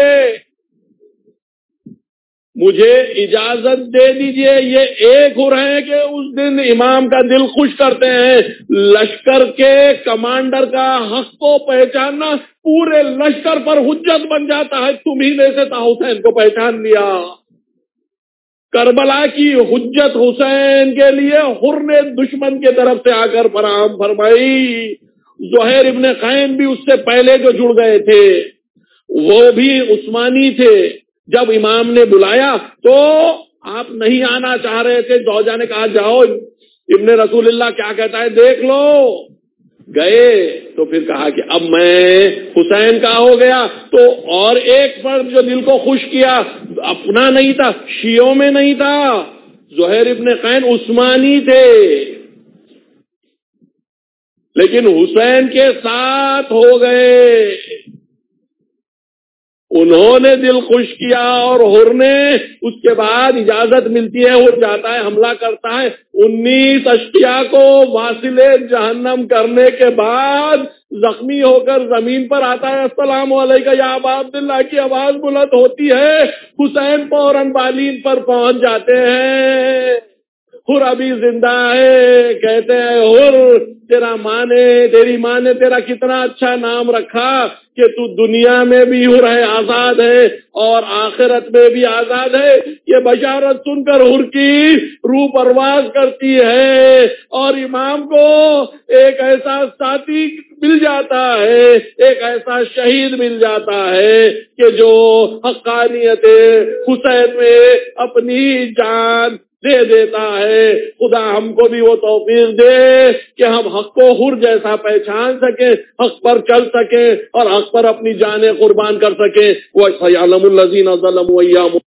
مجھے اجازت دے دیجئے. یہ ایک ہو رہے ہیں کہ اس دن امام کا دل خوش کرتے ہیں. لشکر کے کمانڈر کا حق کو پہچاننا پورے لشکر پر حجت بن جاتا ہے. تمہیں نے سے حسین کو پہچان لیا. کربلا کی حجت حسین کے لیے حر نے دشمن کے طرف سے آ کر فراہم فرمائی. زہیر ابن قین بھی اس سے پہلے جو جڑ گئے تھے وہ بھی عثمانی تھے. جب امام نے بلایا تو آپ نہیں آنا چاہ رہے تھے. زوجہ نے کہا جاؤ ابن رسول اللہ کیا کہتا ہے دیکھ لو. گئے تو پھر کہا کہ اب میں حسین کا ہو گیا. تو اور ایک فرد جو دل کو خوش کیا اپنا نہیں تھا, شیعوں میں نہیں تھا. زہیر ابن قین عثمانی تھے لیکن حسین کے ساتھ ہو گئے. انہوں نے دل خوش کیا اور حر نے اس کے بعد اجازت ملتی ہے, حر جاتا ہے, حملہ کرتا ہے. انیس اشقیاء کو واصل جہنم کرنے کے بعد زخمی ہو کر زمین پر آتا ہے. السلام علیکم یا ابا عبداللہ کی آواز بلند ہوتی ہے. حسین فوراً بالین پر پہنچ جاتے ہیں. حر ابھی زندہ ہے. کہتے ہیں حر تیرا ماں نے تیری ماں نے تیرا کتنا اچھا نام رکھا کہ تو دنیا میں بھی حر ہے, آزاد ہے, اور آخرت میں بھی آزاد ہے. یہ بشارت سن کر حر کی روح پرواز کرتی ہے اور امام کو ایک ایسا ساتھی مل جاتا ہے, ایک ایسا شہید مل جاتا ہے کہ جو حقانیت حسین میں اپنی جان دے دیتا ہے. خدا ہم کو بھی وہ توفیق دے کہ ہم حق کو حر جیسا پہچان سکیں, حق پر چل سکیں اور حق پر اپنی جانیں قربان کر سکیں. وَسَيَعْلَمُ الَّذِينَ ظَلَمُوا